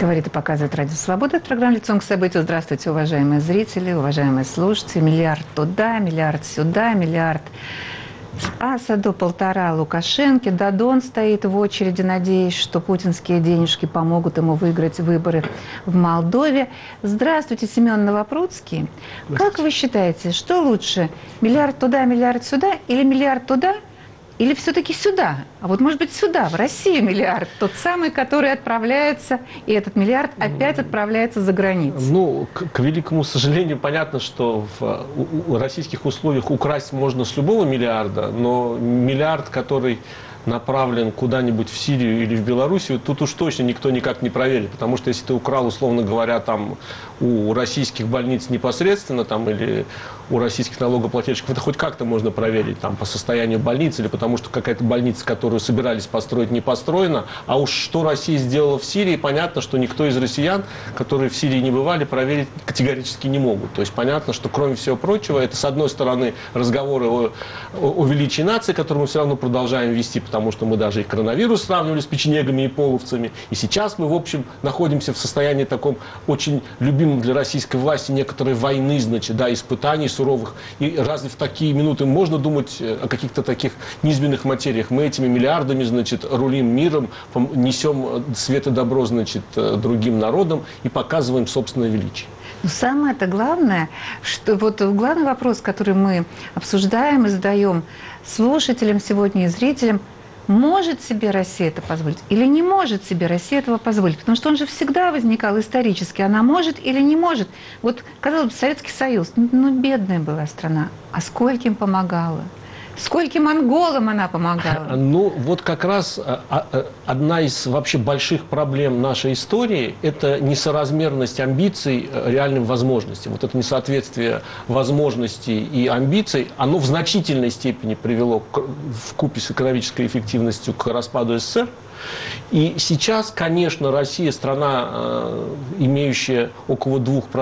Говорит и показывает Радио Свобода. Это программа «Лицом к событию». Здравствуйте, уважаемые зрители, уважаемые слушатели. Миллиард туда, миллиард сюда, миллиард Асаду, 1,5 Лукашенко. Дадон стоит в очереди, надеясь, что путинские денежки помогут ему выиграть выборы в Молдове. Здравствуйте, Семен Новопрудский. Как вы считаете, что лучше, миллиард туда, миллиард сюда, или миллиард туда, или все-таки сюда? А вот, может быть, сюда, в Россию миллиард, тот самый, который отправляется, и этот миллиард опять отправляется за границу. Ну, к великому сожалению, понятно, что в российских условиях украсть можно с любого миллиарда, но миллиард, который направлен куда-нибудь в Сирию или в Белоруссию, тут уж точно никто никак не проверит, потому что если ты украл, условно говоря, там у российских больниц непосредственно, там, или у российских налогоплательщиков, это хоть как-то можно проверить, там, по состоянию больницы, или потому что какая-то больница, которую собирались построить, не построена, а уж что Россия сделала в Сирии, понятно, что никто из россиян, которые в Сирии не бывали, проверить категорически не могут. То есть понятно, что кроме всего прочего, это, с одной стороны, разговоры о величии нации, которые мы все равно продолжаем вести, потому что мы даже и коронавирус сравнивали с печенегами и половцами. И сейчас мы, в общем, находимся в состоянии таком очень любимом для российской власти некоторой войны, значит, да, испытаний суровых. И разве в такие минуты можно думать о каких-то таких низменных материях? Мы этими миллиардами, значит, рулим миром, несем свет и добро, значит, другим народам и показываем собственное величие. Но самое-то главное, что вот главный вопрос, который мы обсуждаем и задаем слушателям сегодня и зрителям: может себе Россия это позволить или не может себе Россия этого позволить? Потому что он же всегда возникал исторически. Она может или не может? Вот, казалось бы, Советский Союз, ну, бедная была страна, а скольким помогала? Скольким монголам она помогала? Ну, вот как раз одна из вообще больших проблем нашей истории – это несоразмерность амбиций реальным возможностям. Вот это несоответствие возможностей и амбиций, оно в значительной степени привело вкупе с экономической эффективностью к распаду СССР. И сейчас, конечно, Россия страна, имеющая около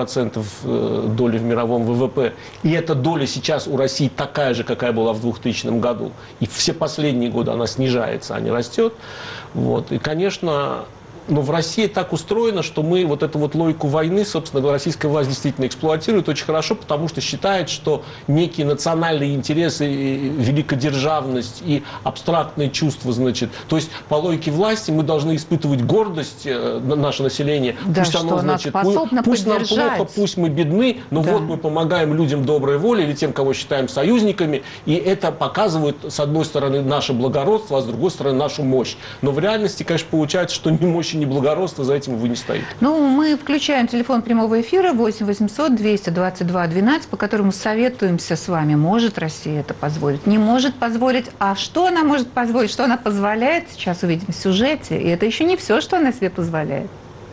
2% доли в мировом ВВП. И эта доля сейчас у России такая же, какая была в 2000 году. И все последние годы она снижается, а не растет. Вот. И, конечно, но в России так устроено, что мы вот эту вот логику войны, собственно говоря, российская власть действительно эксплуатирует очень хорошо, потому что считает, что некие национальные интересы, великодержавность и абстрактные чувства, значит, то есть по логике власти мы должны испытывать гордость, наше население, да, пусть оно, значит, пусть нам плохо, пусть мы бедны, но да, вот мы помогаем людям доброй воли или тем, кого считаем союзниками, и это показывает, с одной стороны, наше благородство, а с другой стороны, нашу мощь. Но в реальности, конечно, получается, что ни мощь, ни благородство за этим, увы, не стоит. Ну, мы включаем телефон прямого эфира 8 800 222 12, по которому советуемся с вами. Может Россия это позволить? Не может позволить. А что она может позволить? Что она позволяет? Сейчас увидим в сюжете. И это еще не все, что она себе позволяет.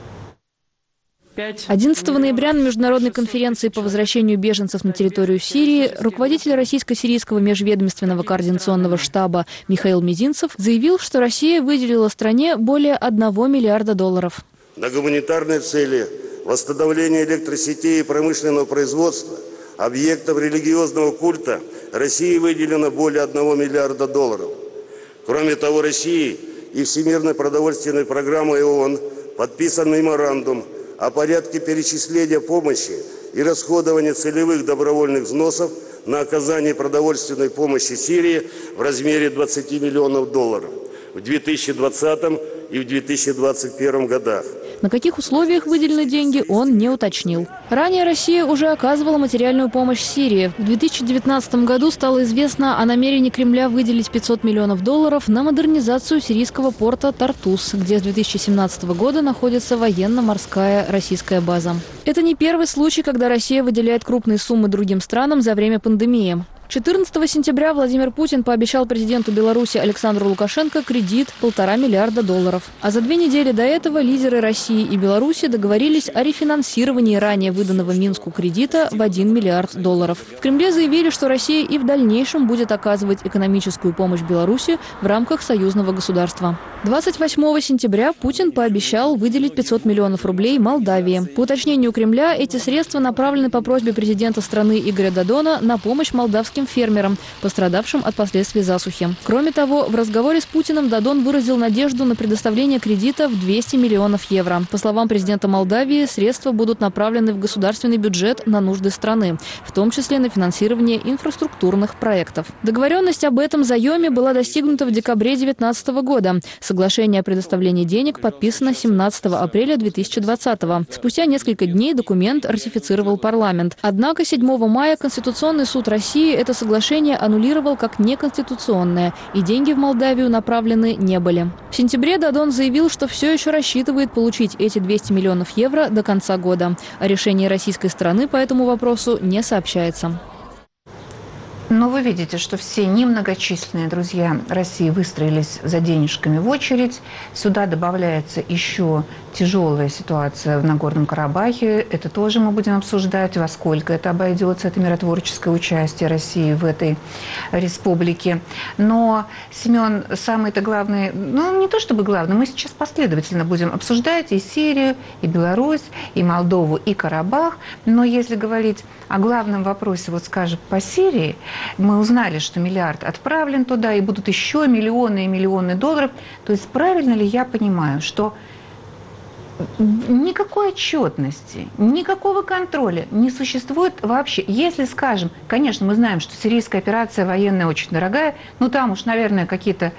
11 ноября на международной конференции по возвращению беженцев на территорию Сирии руководитель российско-сирийского межведомственного координационного штаба Михаил Мизинцев заявил, что Россия выделила стране более $1 миллиарда. На гуманитарные цели восстановления электросетей и промышленного производства, объектов религиозного культа России выделено более $1 миллиарда. Кроме того, России и Всемирной продовольственной программой ООН подписан меморандум о порядке перечисления помощи и расходования целевых добровольных взносов на оказание продовольственной помощи Сирии в размере $20 миллионов в 2020 и в 2021 годах. На каких условиях выделены деньги, он не уточнил. Ранее Россия уже оказывала материальную помощь Сирии. В 2019 году стало известно о намерении Кремля выделить $500 миллионов на модернизацию сирийского порта Тартус, где с 2017 года находится военно-морская российская база. Это не первый случай, когда Россия выделяет крупные суммы другим странам за время пандемии. 14 сентября Владимир Путин пообещал президенту Беларуси Александру Лукашенко кредит $1,5 миллиарда. А за 2 недели до этого лидеры России и Беларуси договорились о рефинансировании ранее выданного Минску кредита в $1 миллиард. В Кремле заявили, что Россия и в дальнейшем будет оказывать экономическую помощь Беларуси в рамках союзного государства. 28 сентября Путин пообещал выделить $500 миллионов Молдавии. По уточнению Кремля, эти средства направлены по просьбе президента страны Игоря Додона на помощь молдавским сельским фермерам, пострадавшим от последствий засухи. Кроме того, в разговоре с Путиным Дадон выразил надежду на предоставление кредита в 200 миллионов евро. По словам президента Молдавии, средства будут направлены в государственный бюджет на нужды страны, в том числе на финансирование инфраструктурных проектов. Договоренность об этом заеме была достигнута в декабре 2019 года. Соглашение о предоставлении денег подписано 17 апреля 2020 года. Спустя несколько дней документ ратифицировал парламент. Однако 7 мая Конституционный суд России это соглашение аннулировал как неконституционное, и деньги в Молдавию направлены не были. В сентябре Дадон заявил, что все еще рассчитывает получить эти 200 миллионов евро до конца года. О решении российской стороны по этому вопросу не сообщается. Но вы видите, что все немногочисленные друзья России выстроились за денежками в очередь. Сюда добавляется еще тяжелая ситуация в Нагорном Карабахе. Это тоже мы будем обсуждать, во сколько это обойдется, это миротворческое участие России в этой республике. Но, Семен, самый-то главный, ну не то чтобы главный, мы сейчас последовательно будем обсуждать и Сирию, и Беларусь, и Молдову, и Карабах. Но если говорить о главном вопросе, вот скажем, по Сирии, мы узнали, что миллиард отправлен туда, и будут еще миллионы и миллионы долларов. То есть правильно ли я понимаю, что никакой отчетности, никакого контроля не существует вообще? Если, скажем, конечно, мы знаем, что сирийская операция военная очень дорогая, но там уж, наверное, какие-то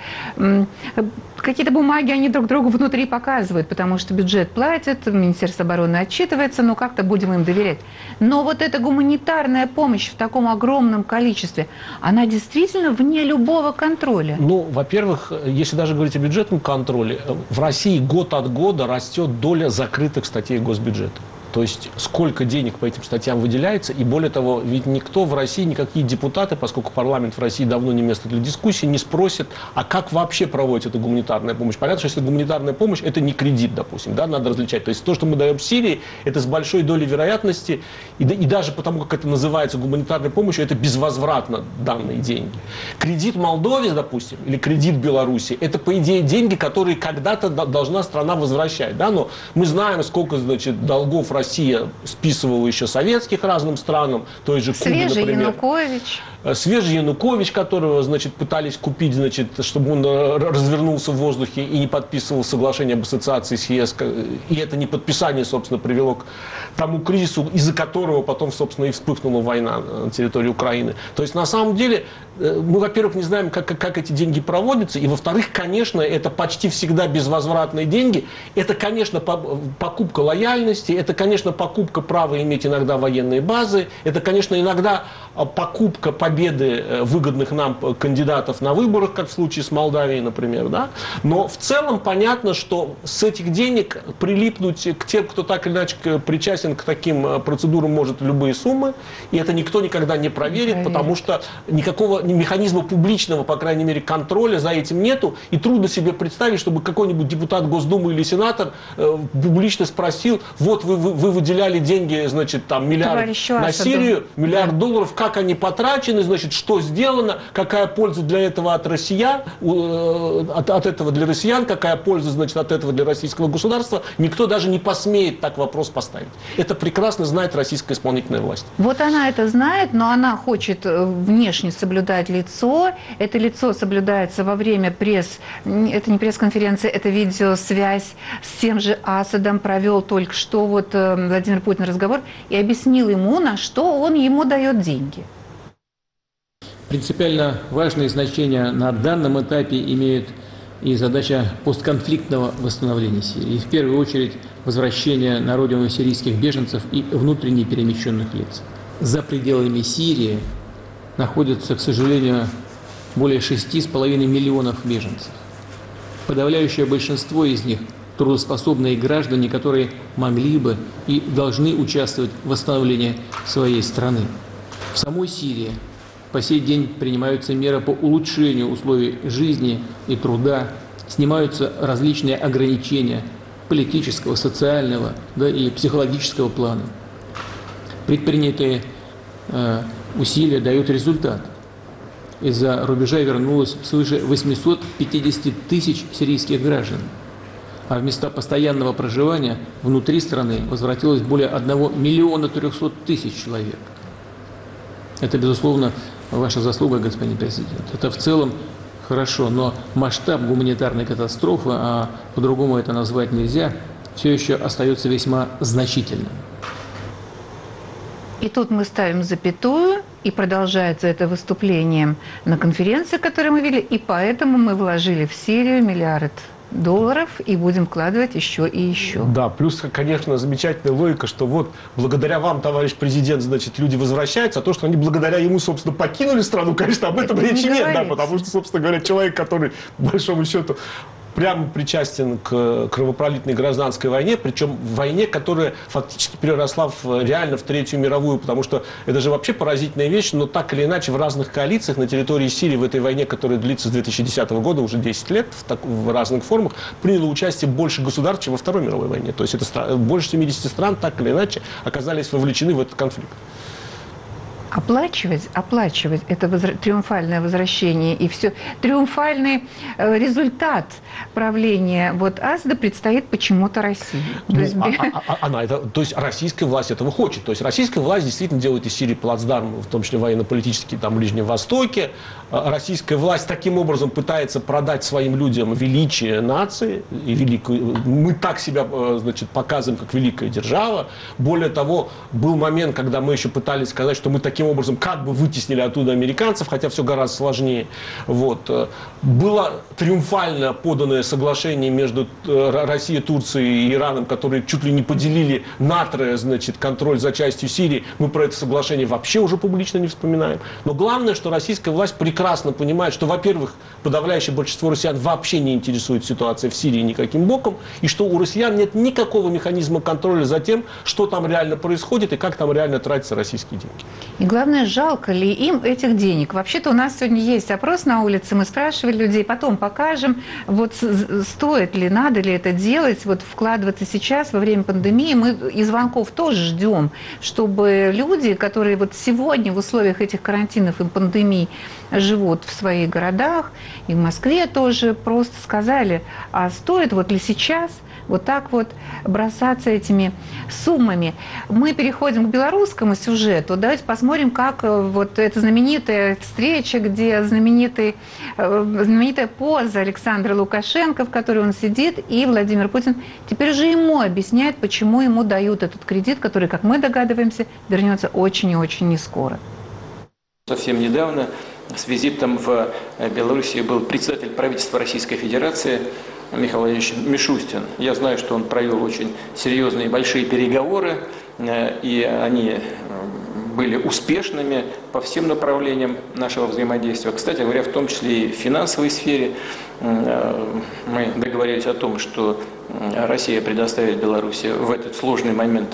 бумаги они друг другу внутри показывают, потому что бюджет платит, Министерство обороны отчитывается, но как-то будем им доверять. Но вот эта гуманитарная помощь в таком огромном количестве, она действительно вне любого контроля. Ну, во-первых, если даже говорить о бюджетном контроле, в России год от года растет доля закрытых статей госбюджета. То есть сколько денег по этим статьям выделяется, и более того, ведь никто в России, никакие депутаты, поскольку парламент в России давно не место для дискуссий, не спросит, а как вообще проводится эта гуманитарная помощь. Понятно, что если гуманитарная помощь, это не кредит, допустим, да, надо различать. То есть то, что мы даем Сирии, это с большой долей вероятности, и даже потому, как это называется гуманитарной помощью, это безвозвратно данные деньги. Кредит Молдове, допустим, или кредит Беларуси, это, по идее, деньги, которые когда-то должна страна возвращать, да, но мы знаем, сколько, значит, долгов Россия списывала еще советских разным странам, той же Кубе, например. Янукович. Свежий Янукович, которого, значит, пытались купить, значит, чтобы он развернулся в воздухе и не подписывал соглашение об ассоциации с ЕС. И это неподписание, собственно, привело к тому кризису, из-за которого потом, собственно, и вспыхнула война на территории Украины. То есть, на самом деле, мы, во-первых, не знаем, как эти деньги проводятся, и, во-вторых, конечно, это почти всегда безвозвратные деньги. Это, конечно, покупка лояльности, это, конечно, покупка права иметь иногда военные базы, это, конечно, иногда покупка победы выгодных нам кандидатов на выборах, как в случае с Молдавией, например, да. Но в целом понятно, что с этих денег прилипнуть к тем, кто так или иначе причастен к таким процедурам, может любые суммы, и это никто никогда не проверит, потому что никакого механизма публичного, по крайней мере, контроля за этим нету, и трудно себе представить, чтобы какой-нибудь депутат Госдумы или сенатор публично спросил, вот вы выделяли деньги, значит, там миллиард на Сирию, миллиард долларов, как они потрачены, значит, что сделано, какая польза для этого от россиян, от этого для россиян, какая польза, значит, от этого для российского государства, никто даже не посмеет так вопрос поставить. Это прекрасно знает российская исполнительная власть. Вот она это знает, но она хочет внешне соблюдать лицо. Это лицо соблюдается во время это не пресс-конференция, это видеосвязь с тем же Асадом. Провел только что вот Владимир Путин разговор и объяснил ему, на что он ему дает деньги. Принципиально важное значение на данном этапе имеет и задача постконфликтного восстановления Сирии. И в первую очередь возвращение на родину сирийских беженцев и внутренне перемещенных лиц. За пределами Сирии находится, к сожалению, более 6,5 миллионов беженцев. Подавляющее большинство из них – трудоспособные граждане, которые могли бы и должны участвовать в восстановлении своей страны. В самой Сирии по сей день принимаются меры по улучшению условий жизни и труда, снимаются различные ограничения политического, социального, да, и психологического плана. Предпринятые усилия дают результат. Из-за рубежа вернулось свыше 850 тысяч сирийских граждан, а в места постоянного проживания внутри страны возвратилось более 1 300 000 человек. Это, безусловно, ваша заслуга, господин президент. Это в целом хорошо, но масштаб гуманитарной катастрофы, а по-другому это назвать нельзя, все еще остается весьма значительным. И тут мы ставим запятую, и продолжается это выступлением на конференции, которую мы вели, и поэтому мы вложили в Сирию $1 миллиард и будем вкладывать еще и еще. Да, плюс, конечно, замечательная логика, что вот благодаря вам, товарищ президент, значит, люди возвращаются, а то, что они благодаря ему, собственно, покинули страну, конечно, об этом речи нет, да, потому что, собственно говоря, человек, который, по большому счету, прямо причастен к кровопролитной гражданской войне, причем войне, которая фактически переросла реально в Третью мировую, потому что это же вообще поразительная вещь, но так или иначе в разных коалициях на территории Сирии в этой войне, которая длится с 2010 года, уже 10 лет, в разных формах, приняло участие больше государств, чем во Второй мировой войне. То есть это больше 70 стран так или иначе оказались вовлечены в этот конфликт. Оплачивать это триумфальное возвращение и все. Триумфальный результат правления вот Асада предстоит почему-то России. То есть российская власть этого хочет. То есть российская власть действительно делает из Сирии плацдарм, в том числе военно-политический, там, в Ближнем Востоке. Российская власть таким образом пытается продать своим людям величие нации. И великую. Мы так себя, значит, показываем, как великая держава. Более того, был момент, когда мы еще пытались сказать, что мы таким образом как бы вытеснили оттуда американцев, хотя все гораздо сложнее. Вот. Было триумфально поданное соглашение между Россией, Турцией и Ираном, которые чуть ли не поделили натрое, значит, контроль за частью Сирии. Мы про это соглашение вообще уже публично не вспоминаем. Но главное, что российская власть прекрасно понимает, что, во-первых, подавляющее большинство россиян вообще не интересует ситуация в Сирии никаким боком, и что у россиян нет никакого механизма контроля за тем, что там реально происходит и как там реально тратятся российские деньги. И главное, жалко ли им этих денег? Вообще-то у нас сегодня есть опрос на улице, мы спрашивали людей, потом покажем, вот стоит ли, надо ли это делать, вот вкладываться сейчас во время пандемии. Мы и звонков тоже ждем, чтобы люди, которые вот сегодня в условиях этих карантинов и пандемий живут в своих городах, и в Москве тоже, просто сказали, а стоит вот ли сейчас вот так вот бросаться этими суммами. Мы переходим к белорусскому сюжету. Давайте посмотрим, как вот эта знаменитая встреча, где знаменитая поза Александра Лукашенко, в которой он сидит, и Владимир Путин теперь уже ему объясняет, почему ему дают этот кредит, который, как мы догадываемся, вернется очень и очень нескоро. Совсем недавно с визитом в Белоруссию был председатель правительства Российской Федерации Михаил Владимирович Мишустин. Я знаю, что он провел очень серьезные большие переговоры, и они были успешными по всем направлениям нашего взаимодействия. Кстати говоря, в том числе и в финансовой сфере. Мы договорились о том, что Россия предоставит Беларуси в этот сложный момент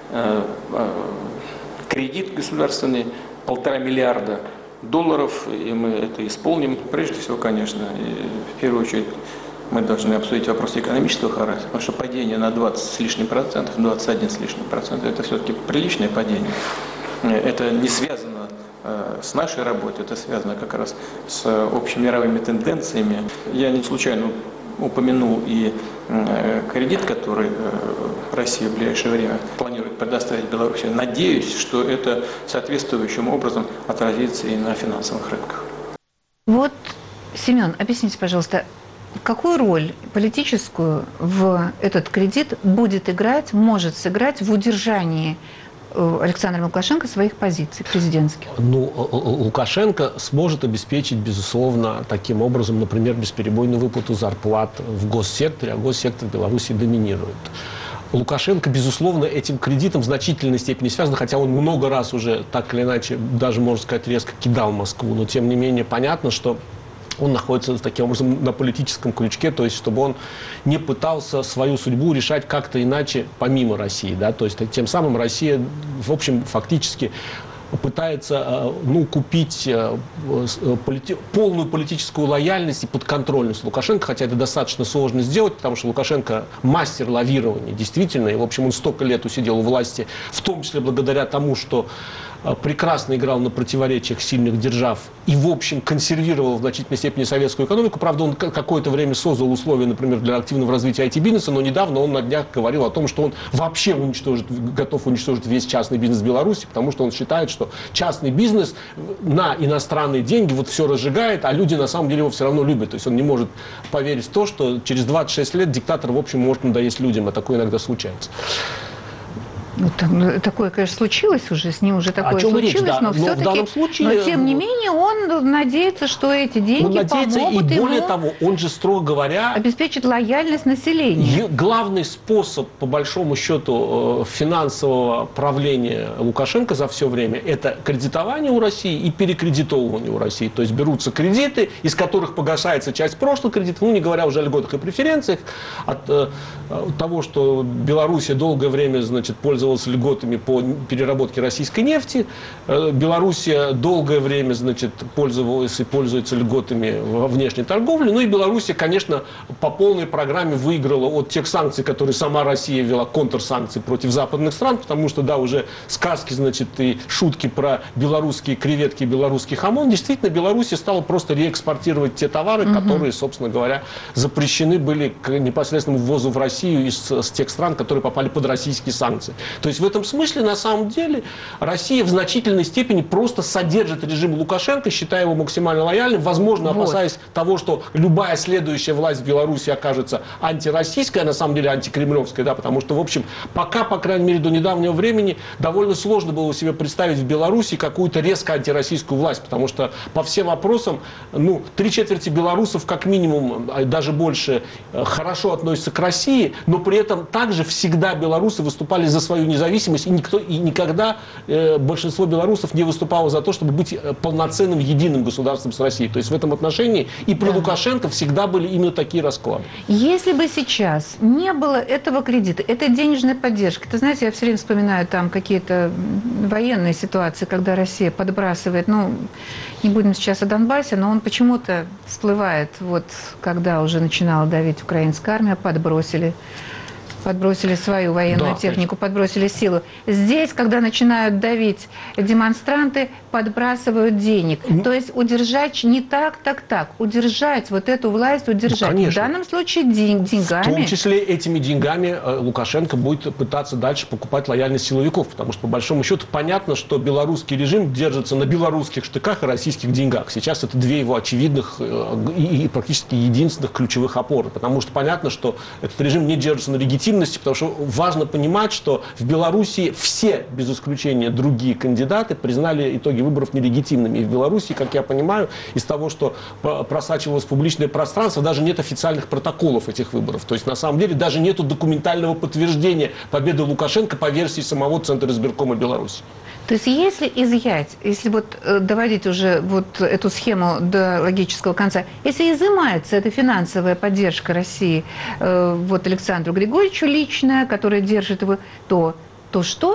кредит государственный $1,5 миллиарда, и мы это исполним. Прежде всего, конечно, и в первую очередь, мы должны обсудить вопрос экономического характера, потому что падение на 20 с лишним процентов, 21 с лишним процентов, это все-таки приличное падение. Это не связано с нашей работой, это связано как раз с общемировыми тенденциями. Я не случайно упомянул и кредит, который Россия в ближайшее время планирует предоставить Беларуси. Надеюсь, что это соответствующим образом отразится и на финансовых рынках. Вот, Семен, объясните, пожалуйста, какую роль политическую в этот кредит будет играть, может сыграть в удержании Александра Лукашенко своих позиций президентских? Ну, Лукашенко сможет обеспечить, безусловно, таким образом, например, бесперебойную выплату зарплат в госсекторе, а госсектор Беларуси доминирует. Лукашенко, безусловно, этим кредитом в значительной степени связан, хотя он много раз уже, так или иначе, даже, можно сказать, резко кидал Москву, но, тем не менее, понятно, что он находится таким образом на политическом крючке, то есть чтобы он не пытался свою судьбу решать как-то иначе помимо России. Да? То есть тем самым Россия, в общем, фактически пытается купить полную политическую лояльность и подконтрольность Лукашенко, хотя это достаточно сложно сделать, потому что Лукашенко мастер лавирования, действительно, и, в общем, он столько лет усидел у власти, в том числе благодаря тому, что прекрасно играл на противоречиях сильных держав и, в общем, консервировал в значительной степени советскую экономику. Правда, он какое-то время создал условия, например, для активного развития IT-бизнеса, но недавно он на днях говорил о том, что он вообще готов уничтожить весь частный бизнес Беларуси, потому что он считает, что частный бизнес на иностранные деньги вот все разжигает, а люди на самом деле его все равно любят. То есть он не может поверить в то, что через 26 лет диктатор, в общем, может надоесть людям, а такое иногда случается. Ну, такое, конечно, случилось уже, с ним уже такое случилось, речь, да. но все-таки, в данном случае, но тем не менее он надеется, что эти деньги помогут и более ему того, он же, строго говоря, обеспечить лояльность населения. Главный способ, по большому счету, финансового правления Лукашенко за все время – это кредитование у России и перекредитовывание у России. То есть берутся кредиты, из которых погашается часть прошлых кредитов, ну не говоря уже о льготах и преференциях, от того, что Белоруссия долгое время, значит, пользовалась льготами по переработке российской нефти. Белоруссия долгое время, значит, пользовалась и пользуется льготами во внешней торговле. Ну и Белоруссия, конечно, по полной программе выиграла от тех санкций, которые сама Россия вела, контрсанкции против западных стран, потому что, да, уже сказки, значит, и шутки про белорусские креветки и белорусский хамон. Действительно, Белоруссия стала просто реэкспортировать те товары, которые, собственно говоря, запрещены были к непосредственному ввозу в Россию из тех стран, которые попали под российские санкции. То есть в этом смысле, на самом деле, Россия в значительной степени просто содержит режим Лукашенко, считая его максимально лояльным, возможно, опасаясь того, что любая следующая власть в Беларуси окажется антироссийской, а на самом деле антикремлевской, да, потому что, в общем, пока, по крайней мере, до недавнего времени довольно сложно было себе представить в Беларуси какую-то резко антироссийскую власть, потому что по всем вопросам, ну, 3/4 белорусов, как минимум, даже больше, хорошо относятся к России, но при этом также всегда белорусы выступали за свою независимость, и никогда большинство белорусов не выступало за то, чтобы быть полноценным единым государством с Россией. То есть в этом отношении и при Лукашенко всегда были именно такие расклады. Если бы сейчас не было этого кредита, этой денежной поддержки, ты знаете, я все время вспоминаю там какие-то военные ситуации, когда Россия подбрасывает, ну, не будем сейчас о Донбассе, но он почему-то всплывает, вот когда уже начинала давить украинская армия, подбросили свою военную технику, подбросили силу. Здесь, когда начинают давить демонстранты, подбрасывают денег. То есть удержать не так, удержать вот эту власть, удержать. Конечно. В данном случае деньгами. В том числе этими деньгами Лукашенко будет пытаться дальше покупать лояльность силовиков, потому что, по большому счету, понятно, что белорусский режим держится на белорусских штыках и российских деньгах. Сейчас это две его очевидных и практически единственных ключевых опоры, потому что понятно, что этот режим не держится на легитимности, потому что важно понимать, что в Беларуси все, без исключения другие кандидаты, признали итоги выборов нелегитимными. И в Беларуси, как я понимаю, из того, что просачивалось в публичное пространство, даже нет официальных протоколов этих выборов. То есть, на самом деле, даже нет документального подтверждения победы Лукашенко по версии самого Центра избиркома Беларуси. То есть если изъять, если вот доводить уже вот эту схему до логического конца, если изымается эта финансовая поддержка России вот Александру Григорьевичу личная, которая держит его, то что?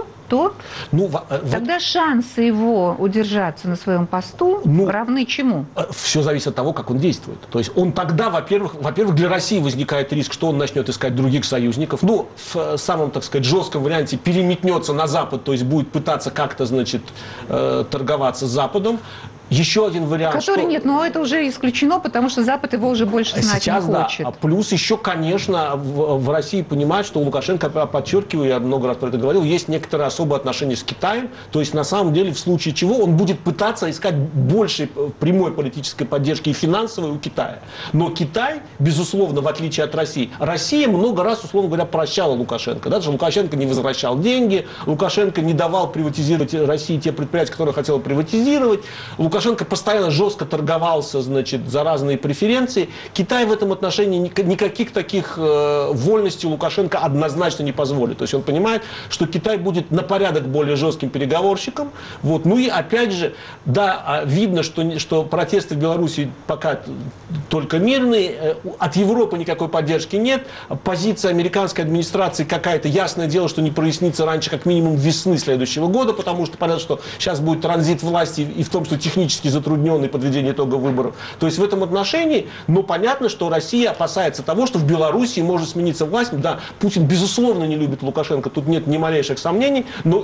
Тогда шансы его удержаться на своем посту равны чему? Все зависит от того, как он действует. То есть он тогда, во-первых, для России возникает риск, что он начнет искать других союзников. Ну, в самом, так сказать, жестком варианте переметнется на Запад, то есть будет пытаться как-то, значит, торговаться с Западом. Еще один вариант. Который что... нет, но это уже исключено, потому что Запад его уже больше знать сейчас, не хочет. Да. Плюс еще, конечно, в России понимают, что у Лукашенко, подчеркиваю, я много раз про это говорил, есть некоторые особые отношения с Китаем. То есть, на самом деле, в случае чего он будет пытаться искать больше прямой политической поддержки и финансовой у Китая. Но Китай, безусловно, в отличие от России, Россия много раз, условно говоря, прощала Лукашенко. Даже Лукашенко не возвращал деньги, Лукашенко не давал приватизировать России те предприятия, которые хотел приватизировать. Лукашенко постоянно жестко торговался, значит, за разные преференции. Китай в этом отношении никаких таких вольностей Лукашенко однозначно не позволит. То есть он понимает, что Китай будет на порядок более жестким переговорщиком. Вот. Ну и опять же, да, видно, что протесты в Беларуси пока только мирные. От Европы никакой поддержки нет. Позиция американской администрации какая-то, ясное дело, что не прояснится раньше как минимум весны следующего года, потому что понятно, что сейчас будет транзит власти и в том, что технически затрудненный подведение итогов выборов. То есть в этом отношении, но понятно, что Россия опасается того, что в Беларуси может смениться власть. Да, Путин, безусловно, не любит Лукашенко, тут нет ни малейших сомнений, но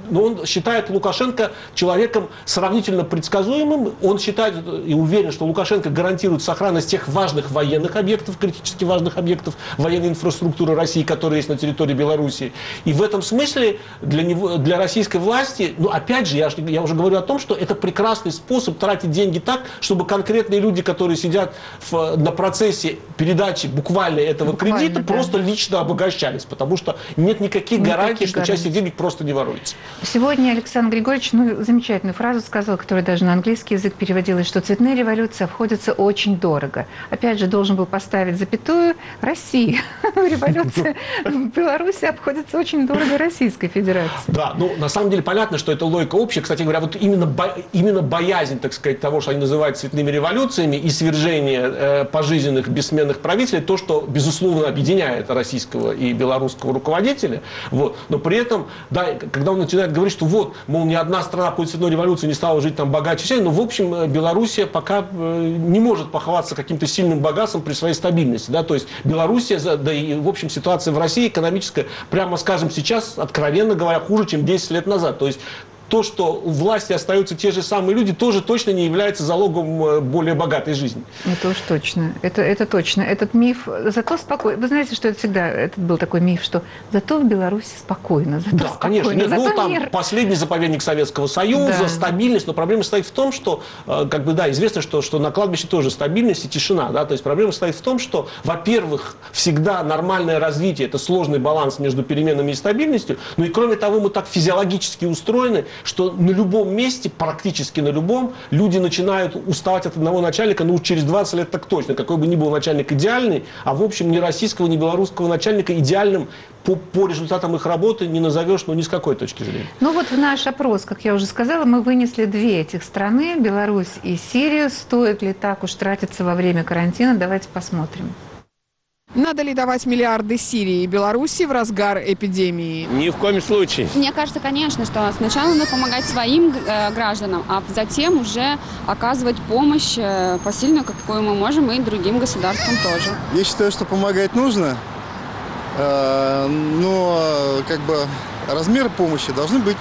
но он считает Лукашенко человеком сравнительно предсказуемым. Он считает и уверен, что Лукашенко гарантирует сохранность тех важных военных объектов, критически важных объектов военной инфраструктуры России, которые есть на территории Беларуси. И в этом смысле для российской власти, ну опять же, я уже говорю о том, что это прекрасный способ тратить деньги так, чтобы конкретные люди, которые сидят на процессе передачи буквально этого кредита, да, просто лично обогащались, потому что нет никаких гарантий, что часть этих денег просто не воруется. Сегодня Александр Григорьевич замечательную фразу сказал, которую даже на английский язык переводилась, что цветные революции обходятся очень дорого. Опять же, должен был поставить запятую России. Революция в Беларуси обходится очень дорого Российской Федерации. Да, ну на самом деле понятно, что это логика общая. Кстати говоря, вот именно боязнь, так сказать, того, что они называют цветными революциями и свержение пожизненных бессменных правителей, то, что, безусловно, объединяет российского и белорусского руководителя. Вот. Но при этом, да, когда он начинает говорить, что вот, мол, ни одна страна после цветной революции не стала жить там богаче всех, но, в общем, Белоруссия пока не может похвастаться каким-то сильным богатством при своей стабильности. Да? То есть Белоруссия, да и, в общем, ситуация в России экономическая, прямо скажем, сейчас, откровенно говоря, хуже, чем 10 лет назад. То есть то, что у власти остаются те же самые люди, тоже точно не является залогом более богатой жизни. Это уж точно. Это точно. Этот миф зато спокойно. Вы знаете, что это всегда был такой миф, что зато в Беларуси спокойно. Зато да, спокойно. Конечно. Нет, зато ну, там мир. Последний заповедник Советского Союза, да. Стабильность. Но проблема состоит в том, что, как бы, да, известно, что на кладбище тоже стабильность и тишина. Да? То есть проблема состоит в том, что, во-первых, всегда нормальное развитие – это сложный баланс между переменами и стабильностью. Но и кроме того, мы так физиологически устроены, что на любом месте, практически на любом, люди начинают уставать от одного начальника, ну, через 20 лет так точно. Какой бы ни был начальник идеальный, а в общем ни российского, ни белорусского начальника идеальным по результатам их работы не назовешь, ну, ни с какой точки зрения. Ну вот в наш опрос, как я уже сказала, мы вынесли две этих страны, Беларусь и Сирию. Стоит ли так уж тратиться во время карантина? Давайте посмотрим. Надо ли давать миллиарды Сирии и Беларуси в разгар эпидемии? Ни в коем случае. Мне кажется, конечно, что сначала надо помогать своим гражданам, а затем уже оказывать помощь посильную, какую мы можем, и другим государствам тоже. Я считаю, что помогать нужно, но как бы размеры помощи должны быть,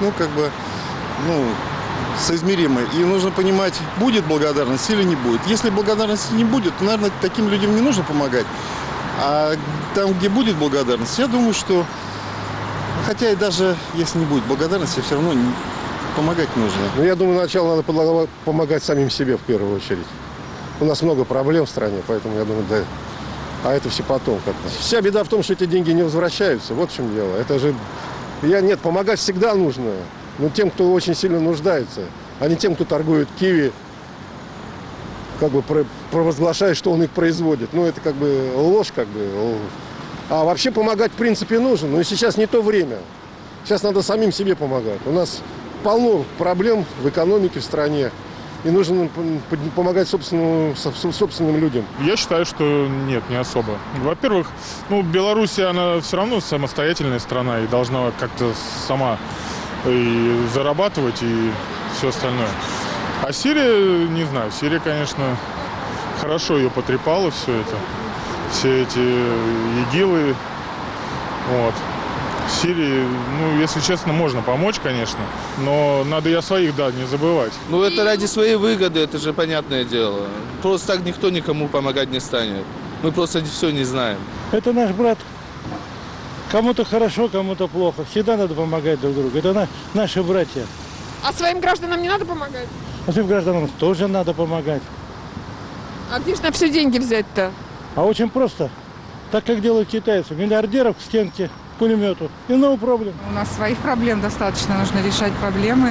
соизмеримы. И нужно понимать, будет благодарность или не будет. Если благодарности не будет, то, наверное, таким людям не нужно помогать. А там, где будет благодарность, я думаю, что, хотя и даже если не будет благодарности, все равно помогать нужно. Ну, я думаю, сначала надо помогать самим себе в первую очередь. У нас много проблем в стране, поэтому я думаю, да. А это все потом как-то. Вся беда в том, что эти деньги не возвращаются. Вот в чем дело. Это же... Нет, помогать всегда нужно. Но тем, кто очень сильно нуждается, а не тем, кто торгует киви, как бы провозглашает, что он их производит. Ну, это как бы ложь, как бы. А вообще помогать, в принципе, нужно. Но сейчас не то время. Сейчас надо самим себе помогать. У нас полно проблем в экономике в стране. И нужно помогать собственным людям. Я считаю, что нет, не особо. Во-первых, Беларусь, она все равно самостоятельная страна и должна как-то сама и зарабатывать, и все остальное. А Сирия, не знаю, Сирия, конечно, хорошо ее потрепала, все это. Все эти ИГИЛы. Вот. Сирии, если честно, можно помочь, конечно, но надо и о своих, да, не забывать. Это ради своей выгоды, это же понятное дело. Просто так никто никому помогать не станет. Мы просто все не знаем. Это наш брат. Кому-то хорошо, кому-то плохо. Всегда надо помогать друг другу. Это наши братья. А своим гражданам не надо помогать? А своим гражданам тоже надо помогать. А где же на все деньги взять-то? А очень просто. Так, как делают китайцы. Миллиардеров к стенке, к пулемету. И no problem. У нас своих проблем достаточно. Нужно решать проблемы.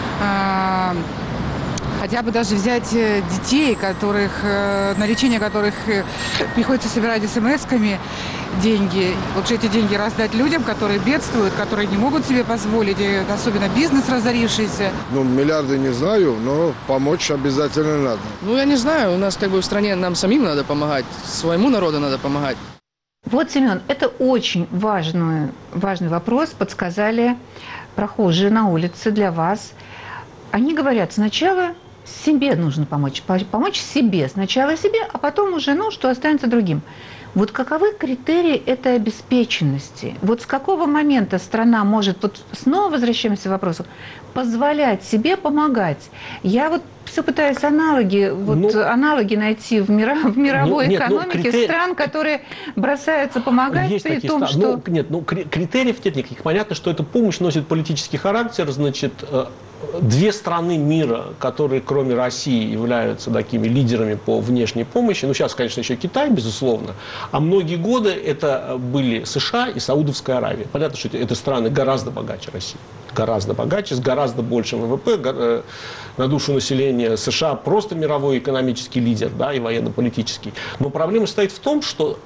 Хотя бы даже взять детей, на лечение которых приходится собирать смс-ками деньги. Лучше эти деньги раздать людям, которые бедствуют, которые не могут себе позволить, особенно бизнес разорившийся. Миллиарды не знаю, но помочь обязательно надо. Я не знаю, у нас в стране нам самим надо помогать, своему народу надо помогать. Вот, Семен, это очень важный вопрос подсказали прохожие на улице для вас. Они говорят, сначала себе нужно помочь себе. Сначала себе, а потом уже, что останется другим. Вот каковы критерии этой обеспеченности? Вот с какого момента страна может, вот снова возвращаемся к вопросу, позволять себе помогать? Я вот все пытаюсь аналоги найти в мировой экономике стран, которые бросаются помогать, при том, что... Критериев нет никаких. Понятно, что эта помощь носит политический характер, значит... Две страны мира, которые, кроме России, являются такими лидерами по внешней помощи, ну, сейчас, конечно, еще Китай, безусловно, а многие годы это были США и Саудовская Аравия. Понятно, что это страны гораздо богаче России, гораздо богаче, с гораздо большим ВВП на душу населения. США просто мировой экономический лидер, да, и военно-политический. Но проблема состоит в том, что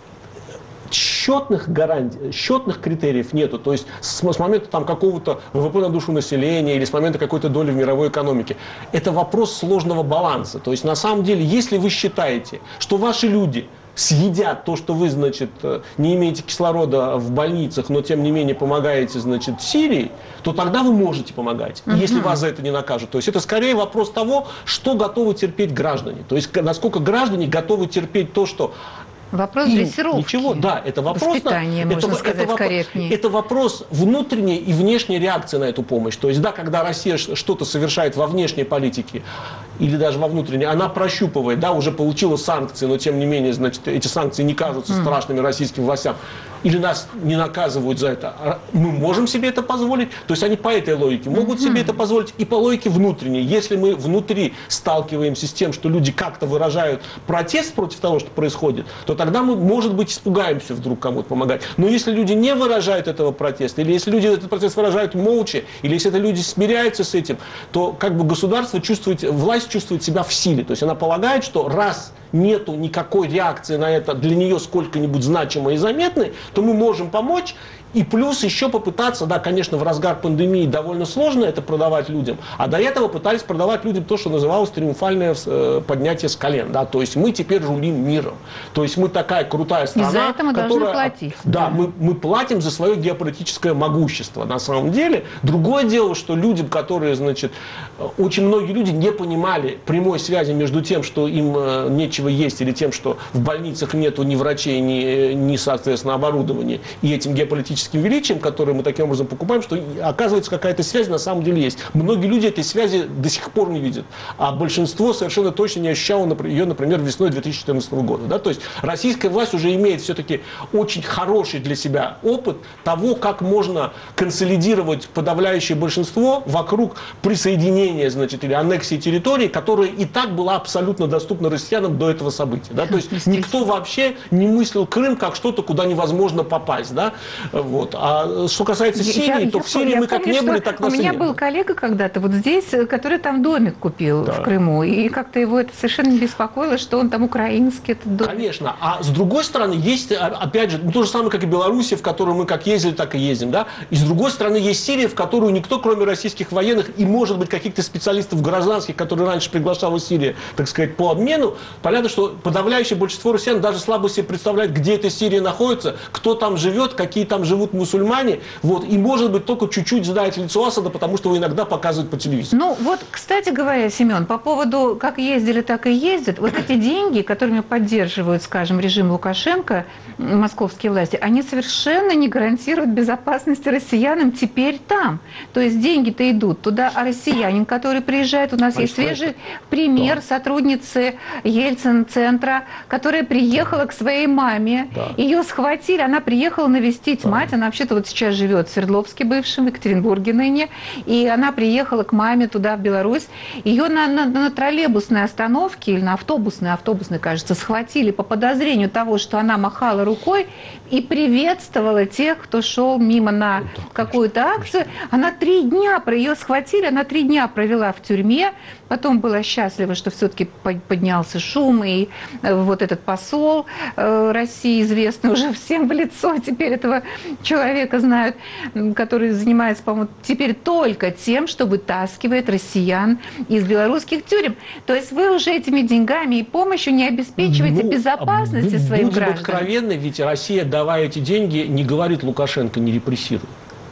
счетных гарантий, счетных критериев нету. То есть с момента там какого-то ВВП на душу населения или с момента какой-то доли в мировой экономике. Это вопрос сложного баланса. То есть на самом деле, если вы считаете, что ваши люди съедят то, что вы, значит, не имеете кислорода в больницах, но тем не менее помогаете, значит, Сирии, то тогда вы можете помогать, если вас за это не накажут. То есть это скорее вопрос того, что готовы терпеть граждане. То есть насколько граждане готовы терпеть то, что вопрос дрессировки. Ничего, да, это вопрос, воспитание, можно сказать, корректнее. Это вопрос внутренней и внешней реакции на эту помощь. То есть, да, когда Россия что-то совершает во внешней политике или даже во внутренней, она прощупывает, да, уже получила санкции, но тем не менее, значит, эти санкции не кажутся страшными российским властям, или нас не наказывают за это. Мы можем себе это позволить, то есть они по этой логике могут себе это позволить, и по логике внутренней. Если мы внутри сталкиваемся с тем, что люди как-то выражают протест против того, что происходит, то тогда мы, может быть, испугаемся вдруг кому-то помогать. Но если люди не выражают этого протеста, или если люди этот протест выражают молча, или если это люди смиряются с этим, то как бы государство чувствует, власть чувствует себя в силе. То есть она полагает, что раз нету никакой реакции на это для нее сколько-нибудь значимой и заметной, то мы можем помочь. И плюс еще попытаться, да, конечно, в разгар пандемии довольно сложно это продавать людям, а до этого пытались продавать людям то, что называлось триумфальное поднятие с колен, да, то есть мы теперь рулим миром, то есть мы такая крутая страна, и за это мы которая, должны платить. Да, мы платим за свое геополитическое могущество, на самом деле. Другое дело, что людям, которые, значит, очень многие люди не понимали прямой связи между тем, что им нечего есть, или тем, что в больницах нету ни врачей, ни соответственно, оборудования, и этим геополитическим величием, которое мы таким образом покупаем, что оказывается какая-то связь на самом деле есть. Многие люди этой связи до сих пор не видят, а большинство совершенно точно не ощущало ее, например, весной 2014 года. Да? То есть российская власть уже имеет все-таки очень хороший для себя опыт того, как можно консолидировать подавляющее большинство вокруг присоединения, значит, или аннексии территории, которая и так была абсолютно доступна россиянам до этого события. Да? То есть никто вообще не мыслил Крым как что-то, куда невозможно попасть. Да? Вот. А что касается Сирии, то в Сирии мы как не были, так нас и не было. У меня был коллега когда-то вот здесь, который там домик купил в Крыму, и как-то его это совершенно не беспокоило, что он там украинский, этот домик. Конечно. А с другой стороны, есть, опять же, то же самое, как и Белоруссия, в которую мы как ездили, так и ездим. Да? И с другой стороны, есть Сирия, в которую никто, кроме российских военных и, может быть, каких-то специалистов гражданских, которые раньше приглашала Сирия, так сказать, по обмену, понятно, что подавляющее большинство россиян даже слабо себе представляет, где эта Сирия находится, кто там живет, какие там живут мусульмане, вот, и, может быть, только чуть-чуть знает лицо Асада, потому что его иногда показывают по телевизору. Ну, вот, кстати говоря, Семен, по поводу, как ездили, так и ездят, вот эти деньги, которыми поддерживают, скажем, режим Лукашенко, московские власти, они совершенно не гарантируют безопасности россиянам теперь там. То есть деньги-то идут туда, а россиянин, который приезжает, у нас есть свежий пример сотрудницы Ельцин-центра, которая приехала к своей маме, ее схватили, она приехала навестить мать, она вообще-то вот сейчас живет в Свердловске бывшем, в Екатеринбурге ныне, и она приехала к маме туда, в Беларусь. Ее на троллейбусной остановке, или на автобусной, кажется, схватили по подозрению того, что она махала рукой и приветствовала тех, кто шел мимо на какую-то акцию. Она 3 дня, ее схватили, она 3 дня провела в тюрьме, потом была счастлива, что все-таки поднялся шум, и вот этот посол России, известный уже всем в лицо, теперь этого человека знают, который занимается, по-моему, теперь только тем, что вытаскивает россиян из белорусских тюрем. То есть вы уже этими деньгами и помощью не обеспечиваете безопасности своим гражданам. Будем откровенны, ведь Россия, давая эти деньги, не говорит Лукашенко, не репрессируй.